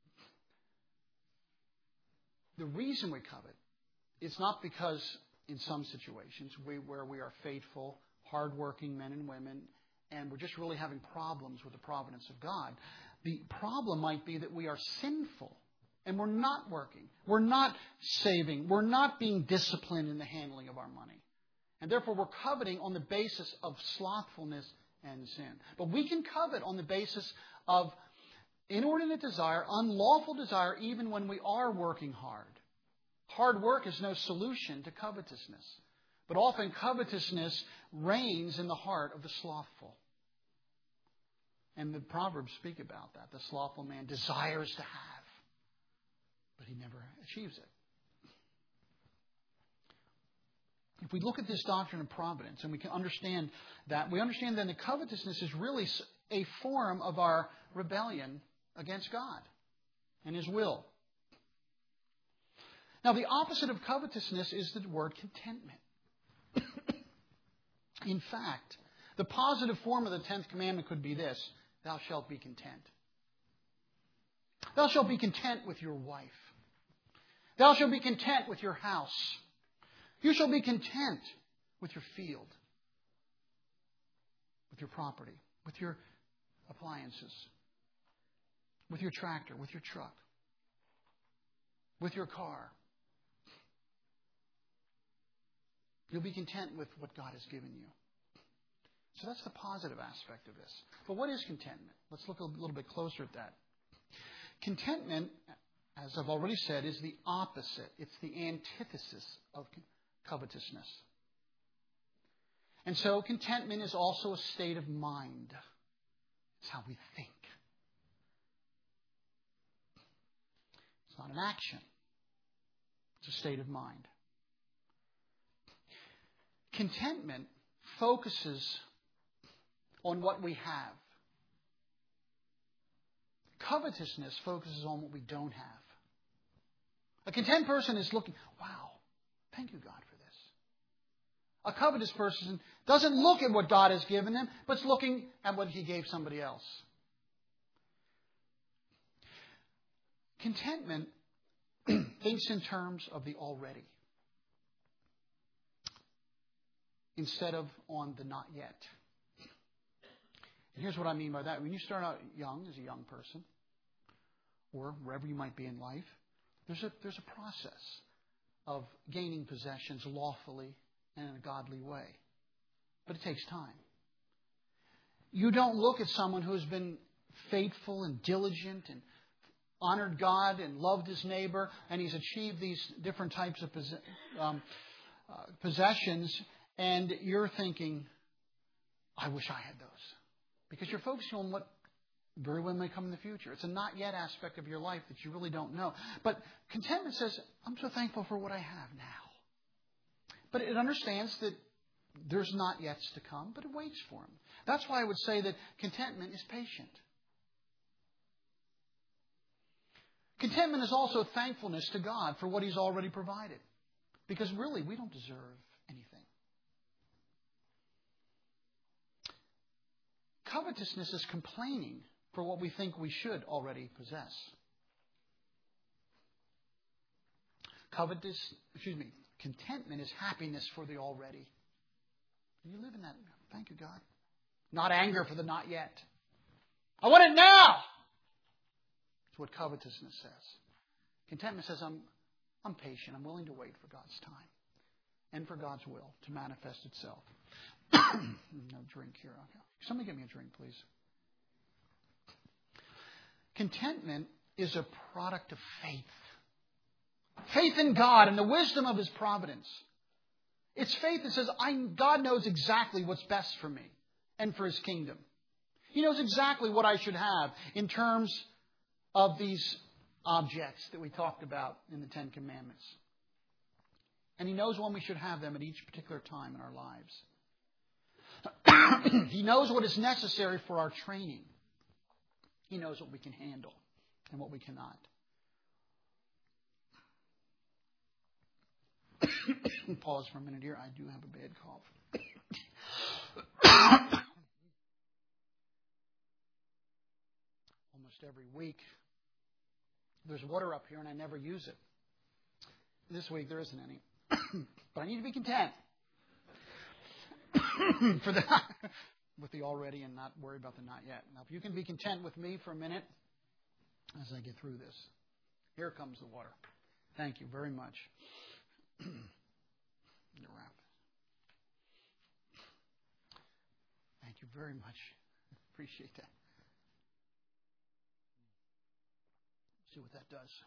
the reason we covet is not because in some situations where we are faithful, hardworking men and women, and we're just really having problems with the providence of God. The problem might be that we are sinful. And we're not working. We're not saving. We're not being disciplined in the handling of our money. And therefore, we're coveting on the basis of slothfulness and sin. But we can covet on the basis of inordinate desire, unlawful desire, even when we are working hard. Hard work is no solution to covetousness. But often covetousness reigns in the heart of the slothful. And the Proverbs speak about that. The slothful man desires to have, but he never achieves it. If we look at this doctrine of providence and we can understand that, we understand then that covetousness is really a form of our rebellion against God and His will. Now, the opposite of covetousness is the word contentment. In fact, the positive form of the 10th commandment could be this: thou shalt be content. Thou shalt be content with your wife. Thou shalt be content with your house. You shall be content with your field, with your property, with your appliances, with your tractor, with your truck, with your car. You'll be content with what God has given you. So that's the positive aspect of this. But what is contentment? Let's look a little bit closer at that. Contentment, as I've already said, is the opposite. It's the antithesis of covetousness. And so contentment is also a state of mind. It's how we think. It's not an action. It's a state of mind. Contentment focuses on what we have. Covetousness focuses on what we don't have. A content person is looking, wow, thank you, God, for this. A covetous person doesn't look at what God has given them, but is looking at what He gave somebody else. Contentment thinks in terms of the already instead of on the not yet. And here's what I mean by that. When you start out young, as a young person, or wherever you might be in life, there's a process of gaining possessions lawfully and in a godly way. But it takes time. You don't look at someone who's been faithful and diligent and honored God and loved his neighbor, and he's achieved these different types of possessions, and you're thinking, I wish I had those. Because you're focusing on what Very well may come in the future. It's a not yet aspect of your life that you really don't know. But contentment says, I'm so thankful for what I have now. But it understands that there's not yets to come, but it waits for him. That's why I would say that contentment is patient. Contentment is also thankfulness to God for what He's already provided. Because really, we don't deserve anything. Covetousness is complaining for what we think we should already possess. Contentment is happiness for the already. Do you live in that? Thank you, God. Not anger for the not yet. I want it now. That's what covetousness says. Contentment says, I'm patient. I'm willing to wait for God's time and for God's will to manifest itself. No drink here. Okay. Somebody get me a drink, please. Contentment is a product of faith. Faith in God and the wisdom of His providence. It's faith that says, God knows exactly what's best for me and for His kingdom. He knows exactly what I should have in terms of these objects that we talked about in the Ten Commandments. And He knows when we should have them at each particular time in our lives. He knows what is necessary for our training. He knows what we can handle and what we cannot. Pause for a minute here. I do have a bad cough. Almost every week, there's water up here and I never use it. This week there isn't any. But I need to be content for that, with the already and not worry about the not yet. Now, if you can be content with me for a minute as I get through this. Here comes the water. Thank you very much. Wrap. Thank you very much. Appreciate that. See what that does.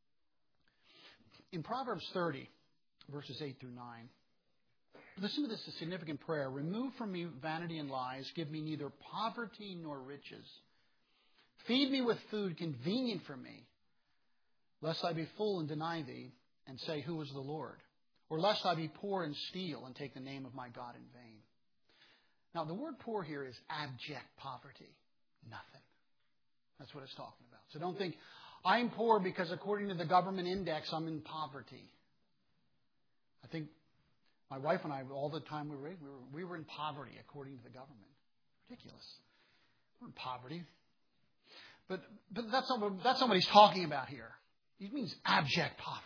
In Proverbs 30, verses 8 through 9, listen to this, a significant prayer. Remove from me vanity and lies. Give me neither poverty nor riches. Feed me with food convenient for me, lest I be full and deny thee, and say, who is the Lord? Or lest I be poor and steal and take the name of my God in vain. Now, the word poor here is abject poverty. Nothing. That's what it's talking about. So don't think, I'm poor because according to the government index, I'm in poverty. I think my wife and I, all the time we were in poverty according to the government. Ridiculous. We're in poverty. But that's not what he's talking about here. He means abject poverty.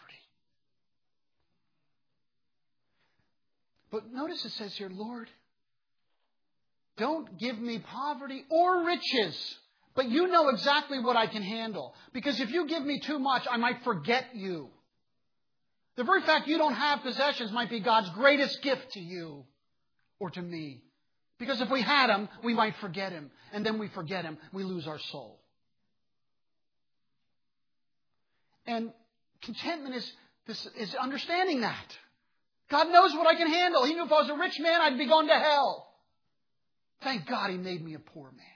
But notice it says here, Lord, don't give me poverty or riches, but you know exactly what I can handle. Because if you give me too much, I might forget you. The very fact you don't have possessions might be God's greatest gift to you or to me. Because if we had Him, we might forget Him. And then we forget Him, we lose our soul. And contentment is understanding that. God knows what I can handle. He knew if I was a rich man, I'd be going to hell. Thank God He made me a poor man.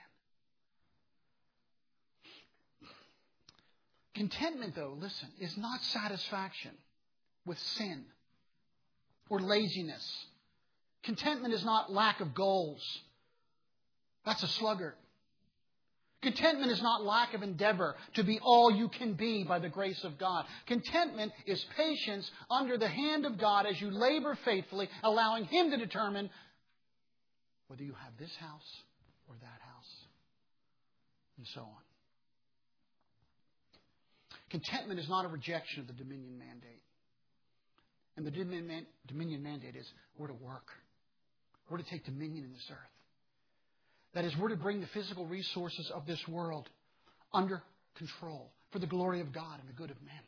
Contentment, though, listen, is not satisfaction with sin or laziness. Contentment is not lack of goals. That's a sluggard. Contentment is not lack of endeavor to be all you can be by the grace of God. Contentment is patience under the hand of God as you labor faithfully, allowing Him to determine whether you have this house or that house, and so on. Contentment is not a rejection of the dominion mandate. And the dominion mandate is we're to work. We're to take dominion in this earth. That is, we're to bring the physical resources of this world under control for the glory of God and the good of men.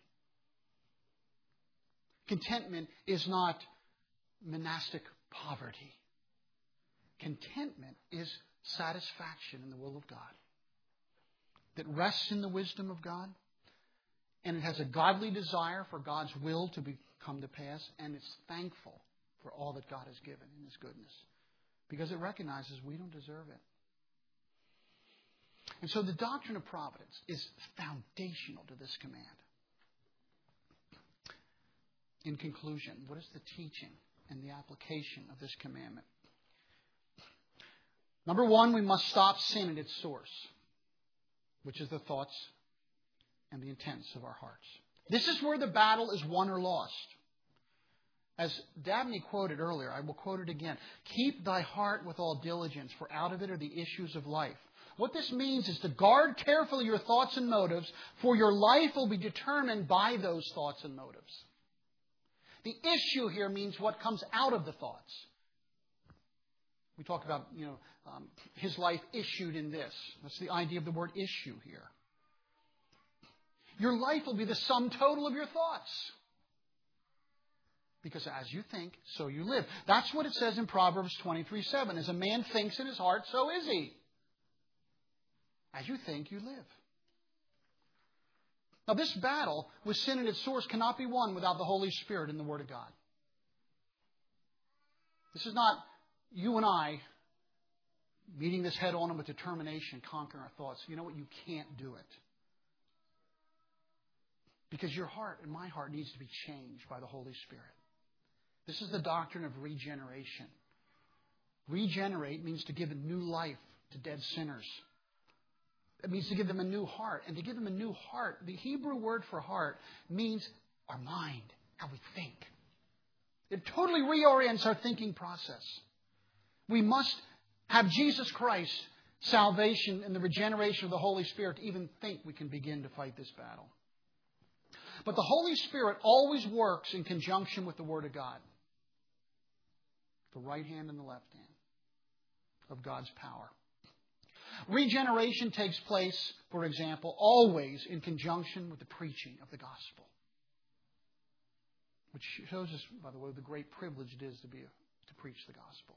Contentment is not monastic poverty. Contentment is satisfaction in the will of God that rests in the wisdom of God, and it has a godly desire for God's will to come to pass, and it's thankful for all that God has given in His goodness because it recognizes we don't deserve it. And so the doctrine of providence is foundational to this command. In conclusion, what is the teaching and the application of this commandment? Number one, we must stop sin at its source, which is the thoughts and the intents of our hearts. This is where the battle is won or lost. As Dabney quoted earlier, I will quote it again. Keep thy heart with all diligence, for out of it are the issues of life. What this means is to guard carefully your thoughts and motives, for your life will be determined by those thoughts and motives. The issue here means what comes out of the thoughts. We talk about, his life issued in this. That's the idea of the word issue here. Your life will be the sum total of your thoughts. Because as you think, so you live. That's what it says in Proverbs 23:7. As a man thinks in his heart, so is he. As you think, you live. Now, this battle with sin at its source cannot be won without the Holy Spirit and the Word of God. This is not you and I meeting this head on and with determination, conquering our thoughts. You know what? You can't do it. Because your heart and my heart needs to be changed by the Holy Spirit. This is the doctrine of regeneration. Regenerate means to give a new life to dead sinners. It means to give them a new heart. And to give them a new heart, the Hebrew word for heart means our mind, how we think. It totally reorients our thinking process. We must have Jesus Christ, salvation, and the regeneration of the Holy Spirit to even think we can begin to fight this battle. But the Holy Spirit always works in conjunction with the Word of God. The right hand and the left hand of God's power. Regeneration takes place, for example, always in conjunction with the preaching of the gospel. Which shows us, by the way, the great privilege it is to preach the gospel.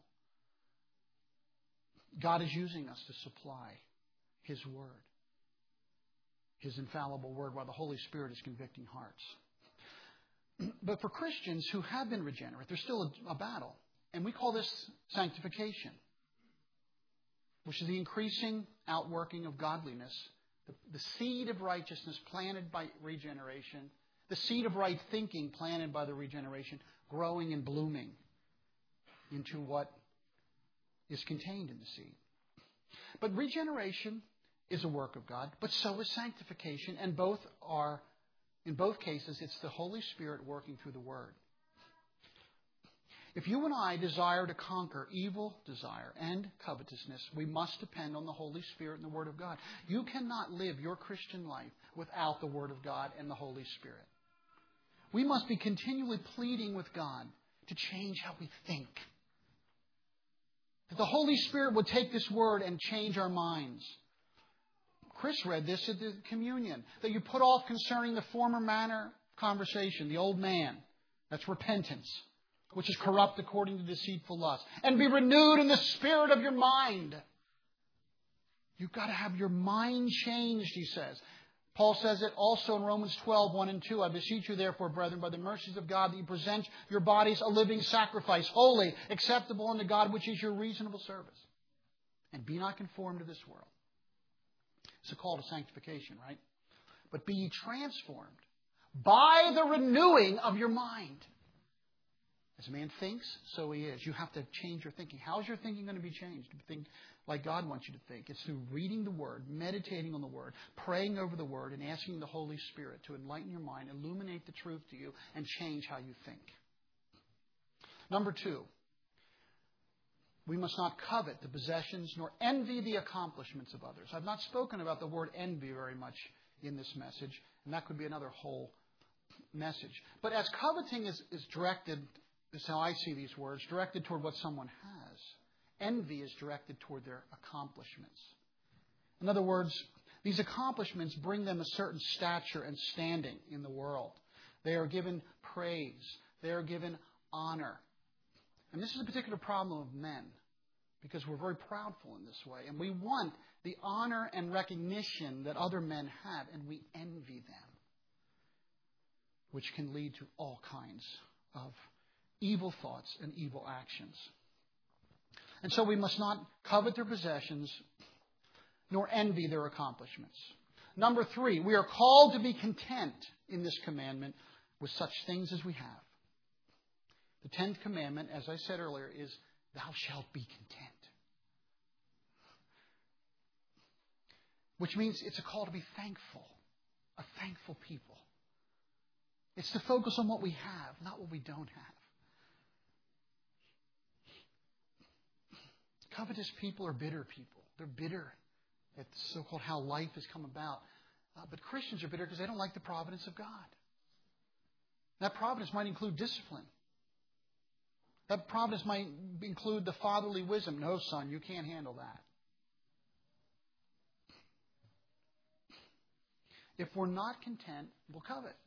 God is using us to supply His Word. His infallible Word, while the Holy Spirit is convicting hearts. But for Christians who have been regenerate, there's still a battle. And we call this sanctification, which is the increasing outworking of godliness, the seed of righteousness planted by regeneration, the seed of right thinking planted by the regeneration, growing and blooming into what is contained in the seed. But regeneration is a work of God, but so is sanctification, and in both cases, it's the Holy Spirit working through the Word. If you and I desire to conquer evil desire and covetousness, we must depend on the Holy Spirit and the Word of God. You cannot live your Christian life without the Word of God and the Holy Spirit. We must be continually pleading with God to change how we think. That the Holy Spirit would take this Word and change our minds. Chris read this at the communion, that you put off concerning the former manner of conversation, the old man. That's repentance, which is corrupt according to deceitful lust. And be renewed in the spirit of your mind. You've got to have your mind changed, he says. Paul says it also in Romans 12:1 and 2. I beseech you therefore, brethren, by the mercies of God, that you present your bodies a living sacrifice, holy, acceptable unto God, which is your reasonable service. And be not conformed to this world. It's a call to sanctification, right? But be ye transformed by the renewing of your mind. As a man thinks, so he is. You have to change your thinking. How is your thinking going to be changed? To think like God wants you to think. It's through reading the Word, meditating on the Word, praying over the Word, and asking the Holy Spirit to enlighten your mind, illuminate the truth to you, and change how you think. Number 2, we must not covet the possessions nor envy the accomplishments of others. I've not spoken about the word envy very much in this message, and that could be another whole message. But as coveting is directed, this is how I see these words, directed toward what someone has, envy is directed toward their accomplishments. In other words, these accomplishments bring them a certain stature and standing in the world. They are given praise. They are given honor. And this is a particular problem of men, because we're very proudful in this way. And we want the honor and recognition that other men have, and we envy them, which can lead to all kinds of evil thoughts and evil actions. And so we must not covet their possessions, nor envy their accomplishments. Number 3, we are called to be content in this commandment with such things as we have. The 10th commandment, as I said earlier, is thou shalt be content. Which means it's a call to be thankful, a thankful people. It's to focus on what we have, not what we don't have. Covetous people are bitter people. They're bitter at so-called how life has come about. But Christians are bitter because they don't like the providence of God. That providence might include discipline. That providence might include the fatherly wisdom. No, son, you can't handle that. If we're not content, we'll covet.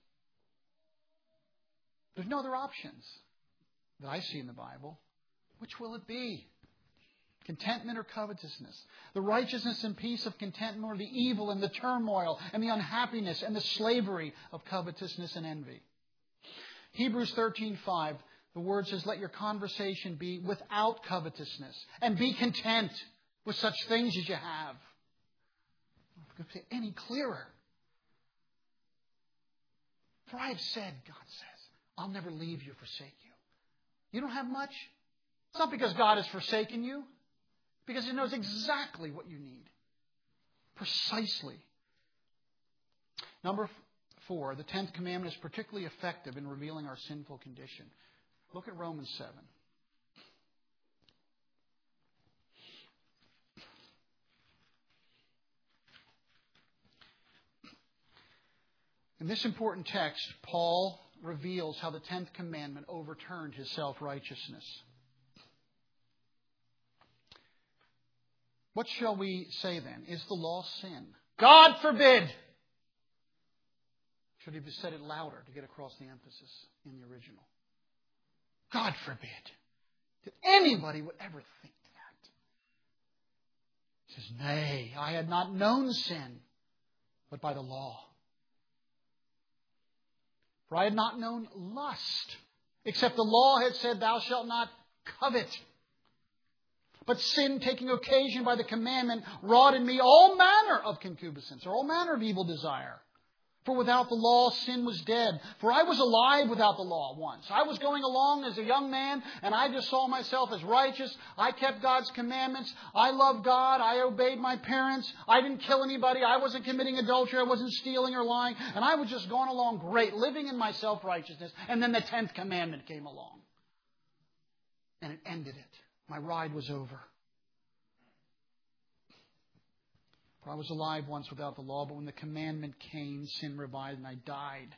There's no other options that I see in the Bible. Which will it be? Contentment or covetousness? The righteousness and peace of contentment, or the evil and the turmoil and the unhappiness and the slavery of covetousness and envy? Hebrews 13:5, the word says, let your conversation be without covetousness, and be content with such things as you have. I don't say any clearer. For I have said, God says, I'll never leave you or forsake you. You don't have much? It's not because God has forsaken you. Because He knows exactly what you need. Precisely. Number 4, the 10th commandment is particularly effective in revealing our sinful condition. Look at Romans 7. In this important text, Paul reveals how the 10th commandment overturned his self-righteousness. What shall we say then? Is the law sin? God forbid! Should he have said it louder to get across the emphasis in the original? God forbid that anybody would ever think that. He says, nay, I had not known sin, but by the law. For I had not known lust, except the law had said, thou shalt not covet. But sin, taking occasion by the commandment, wrought in me all manner of concupiscence, or all manner of evil desire. For without the law, sin was dead. For I was alive without the law once. I was going along as a young man, and I just saw myself as righteous. I kept God's commandments. I loved God. I obeyed my parents. I didn't kill anybody. I wasn't committing adultery. I wasn't stealing or lying. And I was just going along great, living in my self-righteousness. And then the 10th commandment came along. And it ended it. My ride was over. For I was alive once without the law, but when the commandment came, sin revived and I died.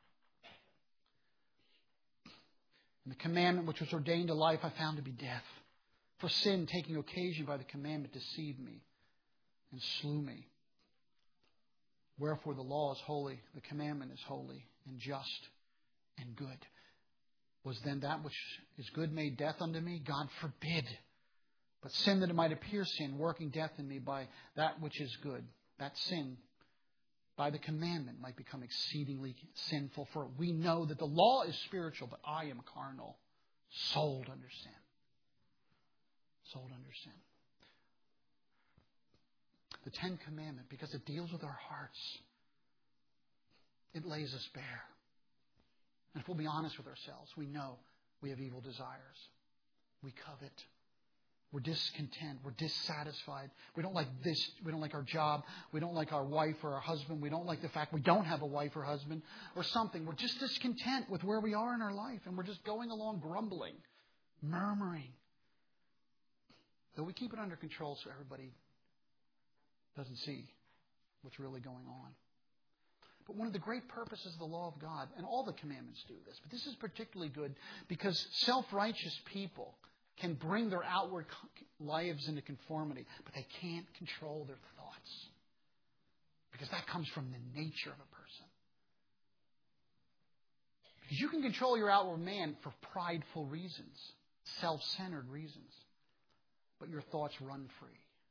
And the commandment which was ordained to life I found to be death. For sin, taking occasion by the commandment, deceived me and slew me. Wherefore the law is holy, the commandment is holy and just and good. Was then that which is good made death unto me? God forbid. But sin, that it might appear sin, working death in me by that which is good. That sin, by the commandment, might become exceedingly sinful. For we know that the law is spiritual, but I am carnal, sold under sin. Sold under sin. The 10th commandment, because it deals with our hearts, it lays us bare. And if we'll be honest with ourselves, we know we have evil desires. We covet. We're discontent. We're dissatisfied. We don't like this. We don't like our job. We don't like our wife or our husband. We don't like the fact we don't have a wife or husband or something. We're just discontent with where we are in our life. And we're just going along grumbling, murmuring. Though we keep it under control so everybody doesn't see what's really going on. But one of the great purposes of the law of God, and all the commandments do this, but this is particularly good because self-righteous people can bring their outward lives into conformity, but they can't control their thoughts. Because that comes from the nature of a person. Because you can control your outward man for prideful reasons, self-centered reasons, but your thoughts run free.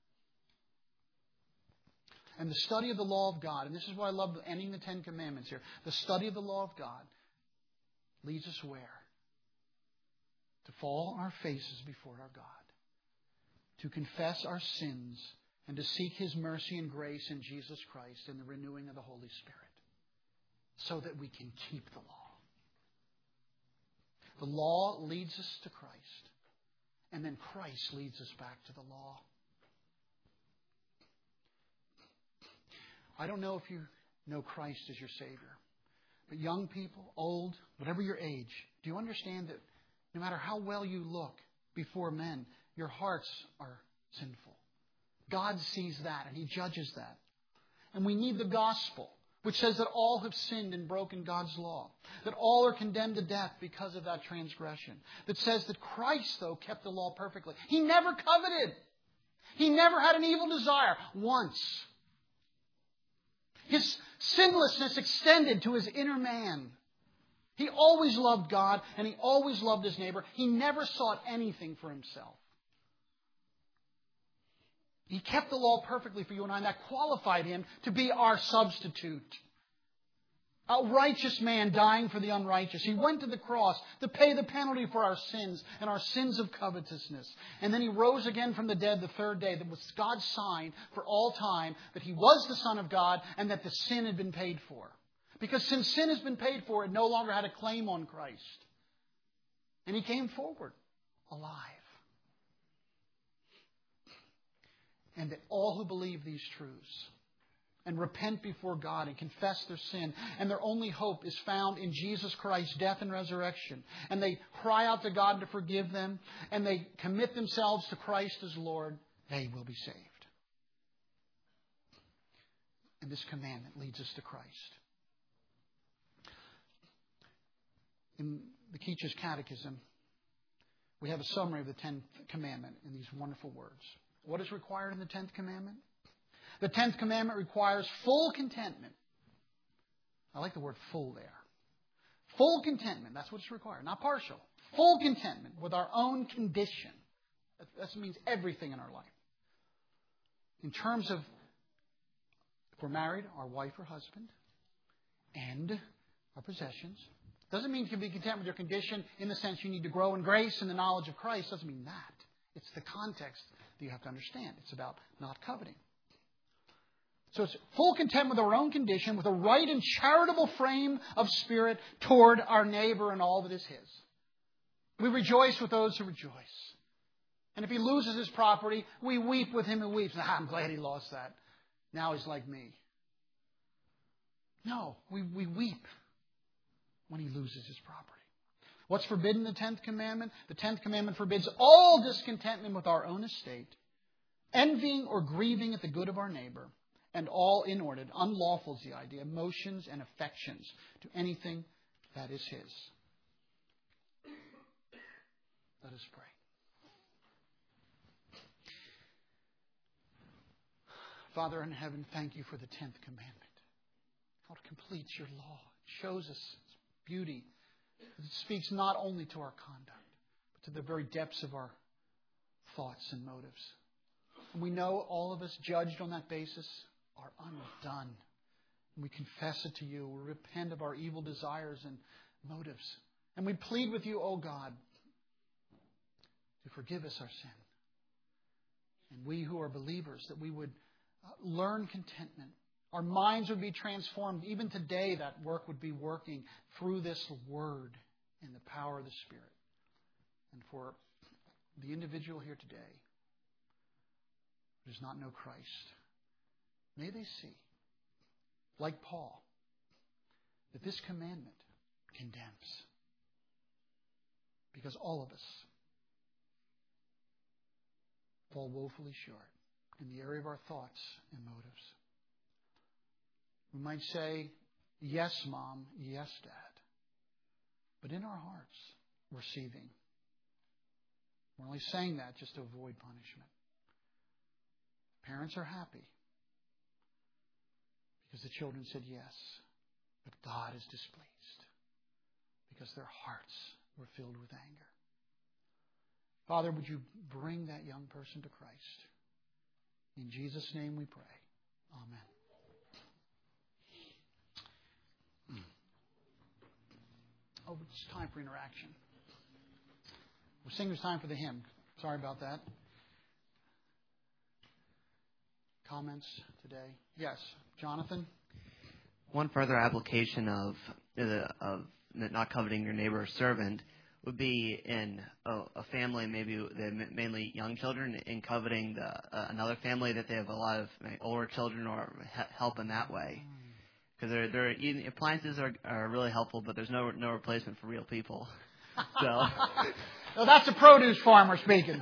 And the study of the law of God, and this is why I love ending the 10 Commandments here. The study of the law of God leads us where? To fall on our faces before our God. To confess our sins and to seek His mercy and grace in Jesus Christ and the renewing of the Holy Spirit so that we can keep the law. The law leads us to Christ, and then Christ leads us back to the law. I don't know if you know Christ as your Savior, but young people, old, whatever your age, do you understand that no matter how well you look before men, your hearts are sinful? God sees that, and He judges that. And we need the gospel, which says that all have sinned and broken God's law, that all are condemned to death because of that transgression, that says that Christ, though, kept the law perfectly. He never coveted. He never had an evil desire once. His sinlessness extended to His inner man. He always loved God, and He always loved His neighbor. He never sought anything for Himself. He kept the law perfectly for you and I, and that qualified Him to be our substitute. A righteous man dying for the unrighteous. He went to the cross to pay the penalty for our sins and our sins of covetousness. And then He rose again from the dead the third day. That was God's sign for all time that He was the Son of God and that the sin had been paid for. Because since sin has been paid for, it no longer had a claim on Christ. And He came forward alive. And that all who believe these truths and repent before God and confess their sin, and their only hope is found in Jesus Christ's death and resurrection, and they cry out to God to forgive them, and they commit themselves to Christ as Lord, they will be saved. And this commandment leads us to Christ. In the Keach's Catechism, we have a summary of the 10th commandment in these wonderful words. What is required in the 10th commandment? The 10th commandment requires full contentment. I like the word full there. Full contentment, that's what's required, not partial. Full contentment with our own condition. That means everything in our life. In terms of, if we're married, our wife or husband, and our possessions. Doesn't mean you can be content with your condition in the sense you need to grow in grace and the knowledge of Christ. Doesn't mean that. It's the context that you have to understand. It's about not coveting. So it's full content with our own condition, with a right and charitable frame of spirit toward our neighbor and all that is his. We rejoice with those who rejoice. And if he loses his property, we weep with him who weeps. I'm glad he lost that. Now he's like me. No, we weep when he loses his property. What's forbidden in the 10th commandment? The 10th commandment forbids all discontentment with our own estate, envying or grieving at the good of our neighbor, and all inordinate, unlawful is the idea, emotions and affections to anything that is his. Let us pray. Father in heaven, thank you for the 10th commandment. How it completes your law. It shows us its beauty. It speaks not only to our conduct, but to the very depths of our thoughts and motives. And we know all of us, judged on that basis, are undone. And we confess it to you. We repent of our evil desires and motives. And we plead with you, O God, to forgive us our sin. And we who are believers, that we would learn contentment. Our minds would be transformed. Even today, that work would be working through this word in the power of the Spirit. And for the individual here today who does not know Christ, may they see, like Paul, that this commandment condemns. Because all of us fall woefully short in the area of our thoughts and motives. We might say, yes, Mom, yes, Dad. But in our hearts, we're seething. We're only saying that just to avoid punishment. Parents are happy because the children said yes. But God is displeased because their hearts were filled with anger. Father, would you bring that young person to Christ? In Jesus' name we pray. Amen. Oh, it's time for interaction. We're singing, it's time for the hymn. Sorry about that. comments today? Yes, Jonathan? One further application of not coveting your neighbor or servant would be in a family, maybe mainly young children, in coveting another family that they have a lot of older children, or help in that way. Because appliances are really helpful, but there's no replacement for real people. So well, that's a produce farmer speaking.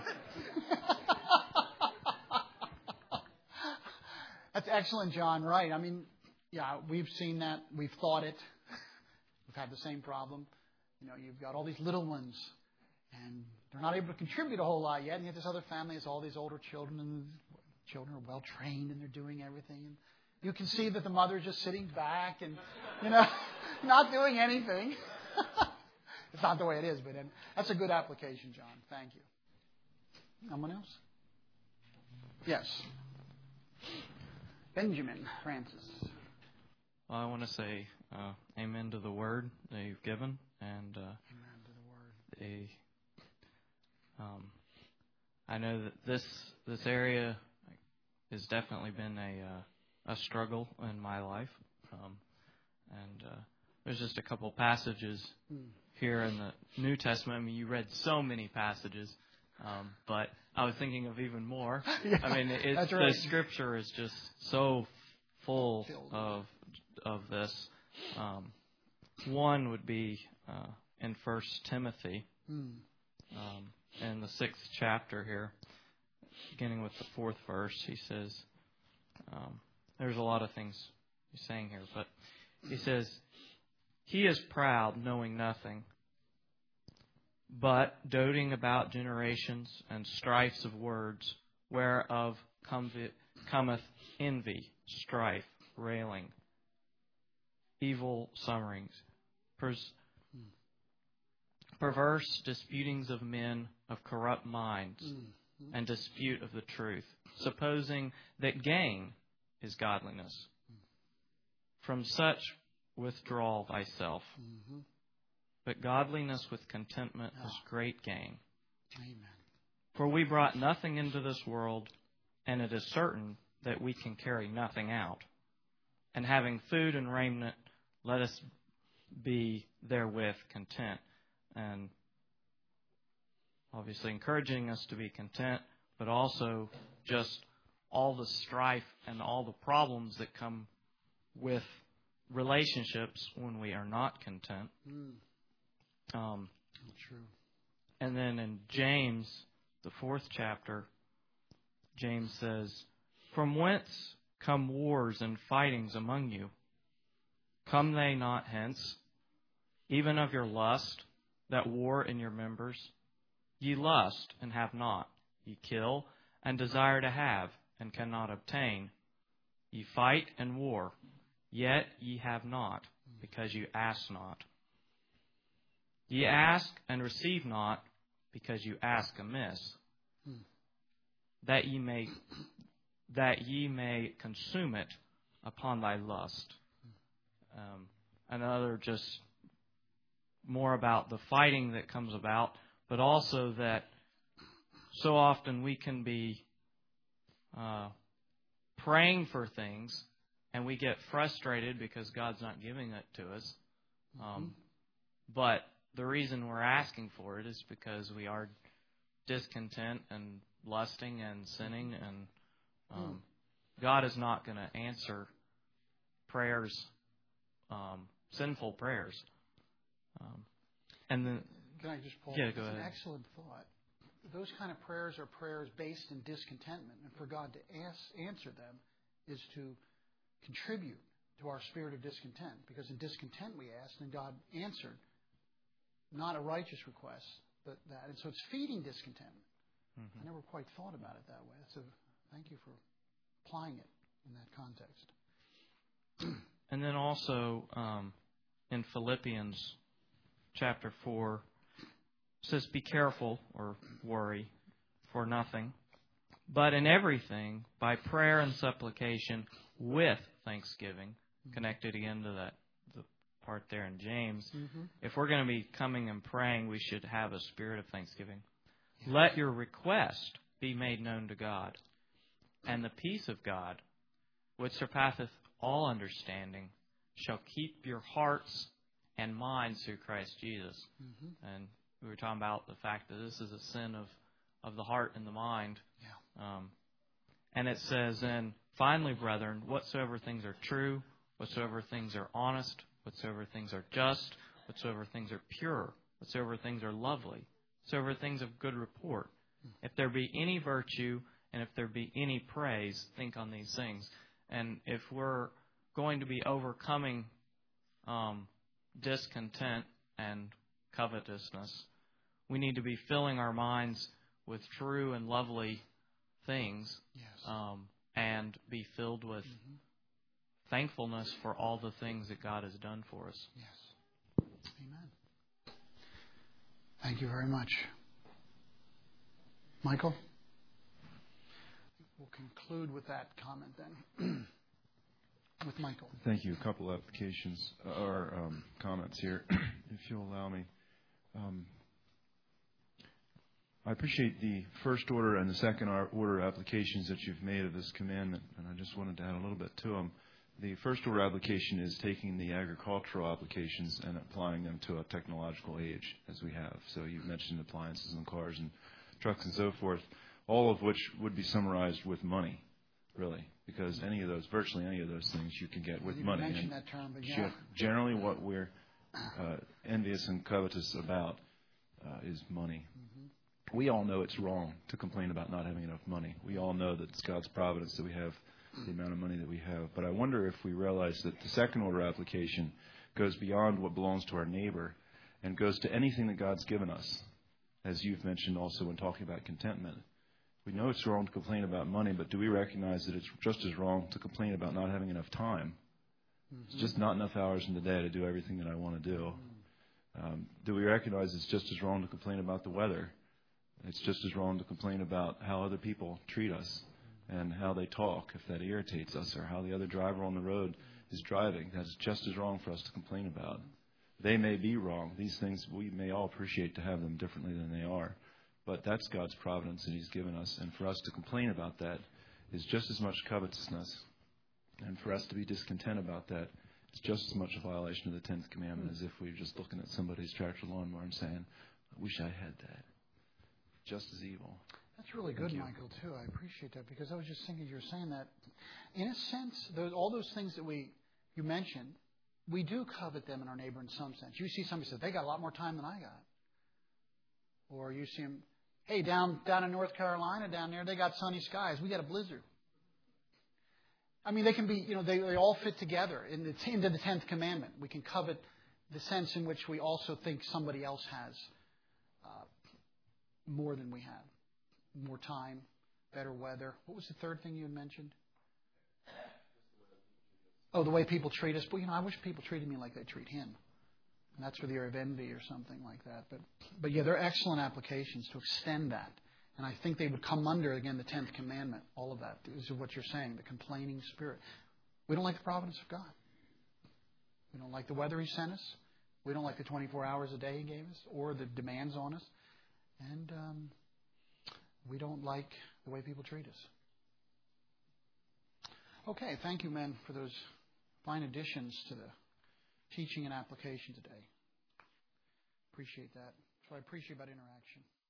That's excellent, John. Right. I mean, yeah, we've seen that. We've thought it. We've had the same problem. You've got all these little ones, and they're not able to contribute a whole lot yet, and yet this other family has all these older children, and children are well trained, and they're doing everything. And you can see that the mother's just sitting back and, not doing anything. It's not the way it is, but that's a good application, John. Thank you. Someone else? Yes. Benjamin Francis. Well, I want to say amen to the word that you've given, and amen to the word. I know that this area has definitely been a struggle in my life, and there's just a couple passages here in the New Testament. I mean, you read so many passages, but I was thinking of even more. Yeah, I mean, that's right. The Scripture is just so full of this. One would be in 1 Timothy, in the 6th chapter here, beginning with the 4th verse. He says, there's a lot of things he's saying here, but he says, "He is proud, knowing nothing, but doting about generations and strifes of words, whereof cometh envy, strife, railing, evil summerings, perverse disputings of men of corrupt minds, and dispute of the truth, supposing that gain is godliness. From such withdraw thyself. But godliness with contentment is great gain. Amen. For we brought nothing into this world, and it is certain that we can carry nothing out. And having food and raiment, let us be therewith content." And obviously encouraging us to be content, but also just all the strife and all the problems that come with relationships when we are not content. True. And then in James, the 4th chapter, James says, "From whence come wars and fightings among you? Come they not hence? Even of your lust, that war in your members? Ye lust and have not. Ye kill and desire to have and cannot obtain. Ye fight and war, yet ye have not, because ye ask not. Ye ask and receive not, because you ask amiss, that ye may consume it upon thy lust." Another just more about the fighting that comes about, but also that so often we can be praying for things and we get frustrated because God's not giving it to us. But the reason we're asking for it is because we are discontent and lusting and sinning, and God is not going to answer prayers, sinful prayers. And then, can I just pull? Yeah, go ahead. An excellent thought. Those kind of prayers are prayers based in discontentment, and for God to answer them is to contribute to our spirit of discontent. Because in discontent we asked, and God answered, not a righteous request, but that. And so it's feeding discontentment. I never quite thought about it that way. So thank you for applying it in that context. And then also in Philippians chapter 4, it says, "Be careful," or worry, "for nothing, but in everything, by prayer and supplication, with thanksgiving," connected again to the part there in James. If we're going to be coming and praying, we should have a spirit of thanksgiving. "Let your request be made known to God." And the peace of God, which surpasseth all understanding, shall keep your hearts and minds through Christ Jesus. Mm-hmm. And we were talking about the fact that this is a sin of the heart and the mind. Yeah. And it says, and finally, brethren, whatsoever things are true, whatsoever things are honest, whatsoever things are just, whatsoever things are pure, whatsoever things are lovely, whatsoever things of good report. If there be any virtue, and if there be any praise, think on these things. And if we're going to be overcoming discontent and covetousness, we need to be filling our minds with true and lovely things, yes. And be filled with thankfulness for all the things that God has done for us. Yes. Amen. Thank you very much. Michael? We'll conclude with that comment then. With Michael. Thank you. A couple of applications or comments here, if you'll allow me. I appreciate the first order and the second order applications that you've made of this commandment, and I just wanted to add a little bit to them. The first order application is taking the agricultural applications and applying them to a technological age, as we have. So you mentioned appliances and cars and trucks and so forth, all of which would be summarized with money, really, because virtually any of those things you can get with money. You mentioned that term, but yeah. Generally what we're envious and covetous about is money. Mm-hmm. We all know it's wrong to complain about not having enough money. We all know that it's God's providence that we have the amount of money that we have. But I wonder if we realize that the second order application goes beyond what belongs to our neighbor and goes to anything that God's given us, as you've mentioned also when talking about contentment. We know it's wrong to complain about money, but do we recognize that it's just as wrong to complain about not having enough time? Mm-hmm. It's just not enough hours in the day to do everything that I want to do. Do we recognize it's just as wrong to complain about the weather? It's just as wrong to complain about how other people treat us and how they talk, if that irritates us, or how the other driver on the road is driving. That's just as wrong for us to complain about. They may be wrong. These things, we may all appreciate to have them differently than they are. But that's God's providence that He's given us. And for us to complain about that is just as much covetousness. And for us to be discontent about that is just as much a violation of the 10th commandment as if we were just looking at somebody's tractor lawnmower and saying, I wish I had that. Just as evil. That's really good, Michael, too. I appreciate that because I was just thinking you were saying that. In a sense, all those things that you mentioned, we do covet them in our neighbor in some sense. You see somebody say, they got a lot more time than I got. Or you see them, hey, down in North Carolina, down there, they got sunny skies. We got a blizzard. I mean, they can be, they all fit together into the 10th commandment. We can covet the sense in which we also think somebody else has more than we have. More time, better weather. What was the third thing you had mentioned? Oh, the way people treat us. But, I wish people treated me like they treat him. And that's for the area of envy or something like that. But yeah, they're excellent applications to extend that. And I think they would come under, again, the 10th commandment. All of that is what you're saying, the complaining spirit. We don't like the providence of God. We don't like the weather He sent us. We don't like the 24 hours a day He gave us or the demands on us. And we don't like the way people treat us. Okay, thank you, men, for those fine additions to the teaching and application today. Appreciate that. So I appreciate that interaction.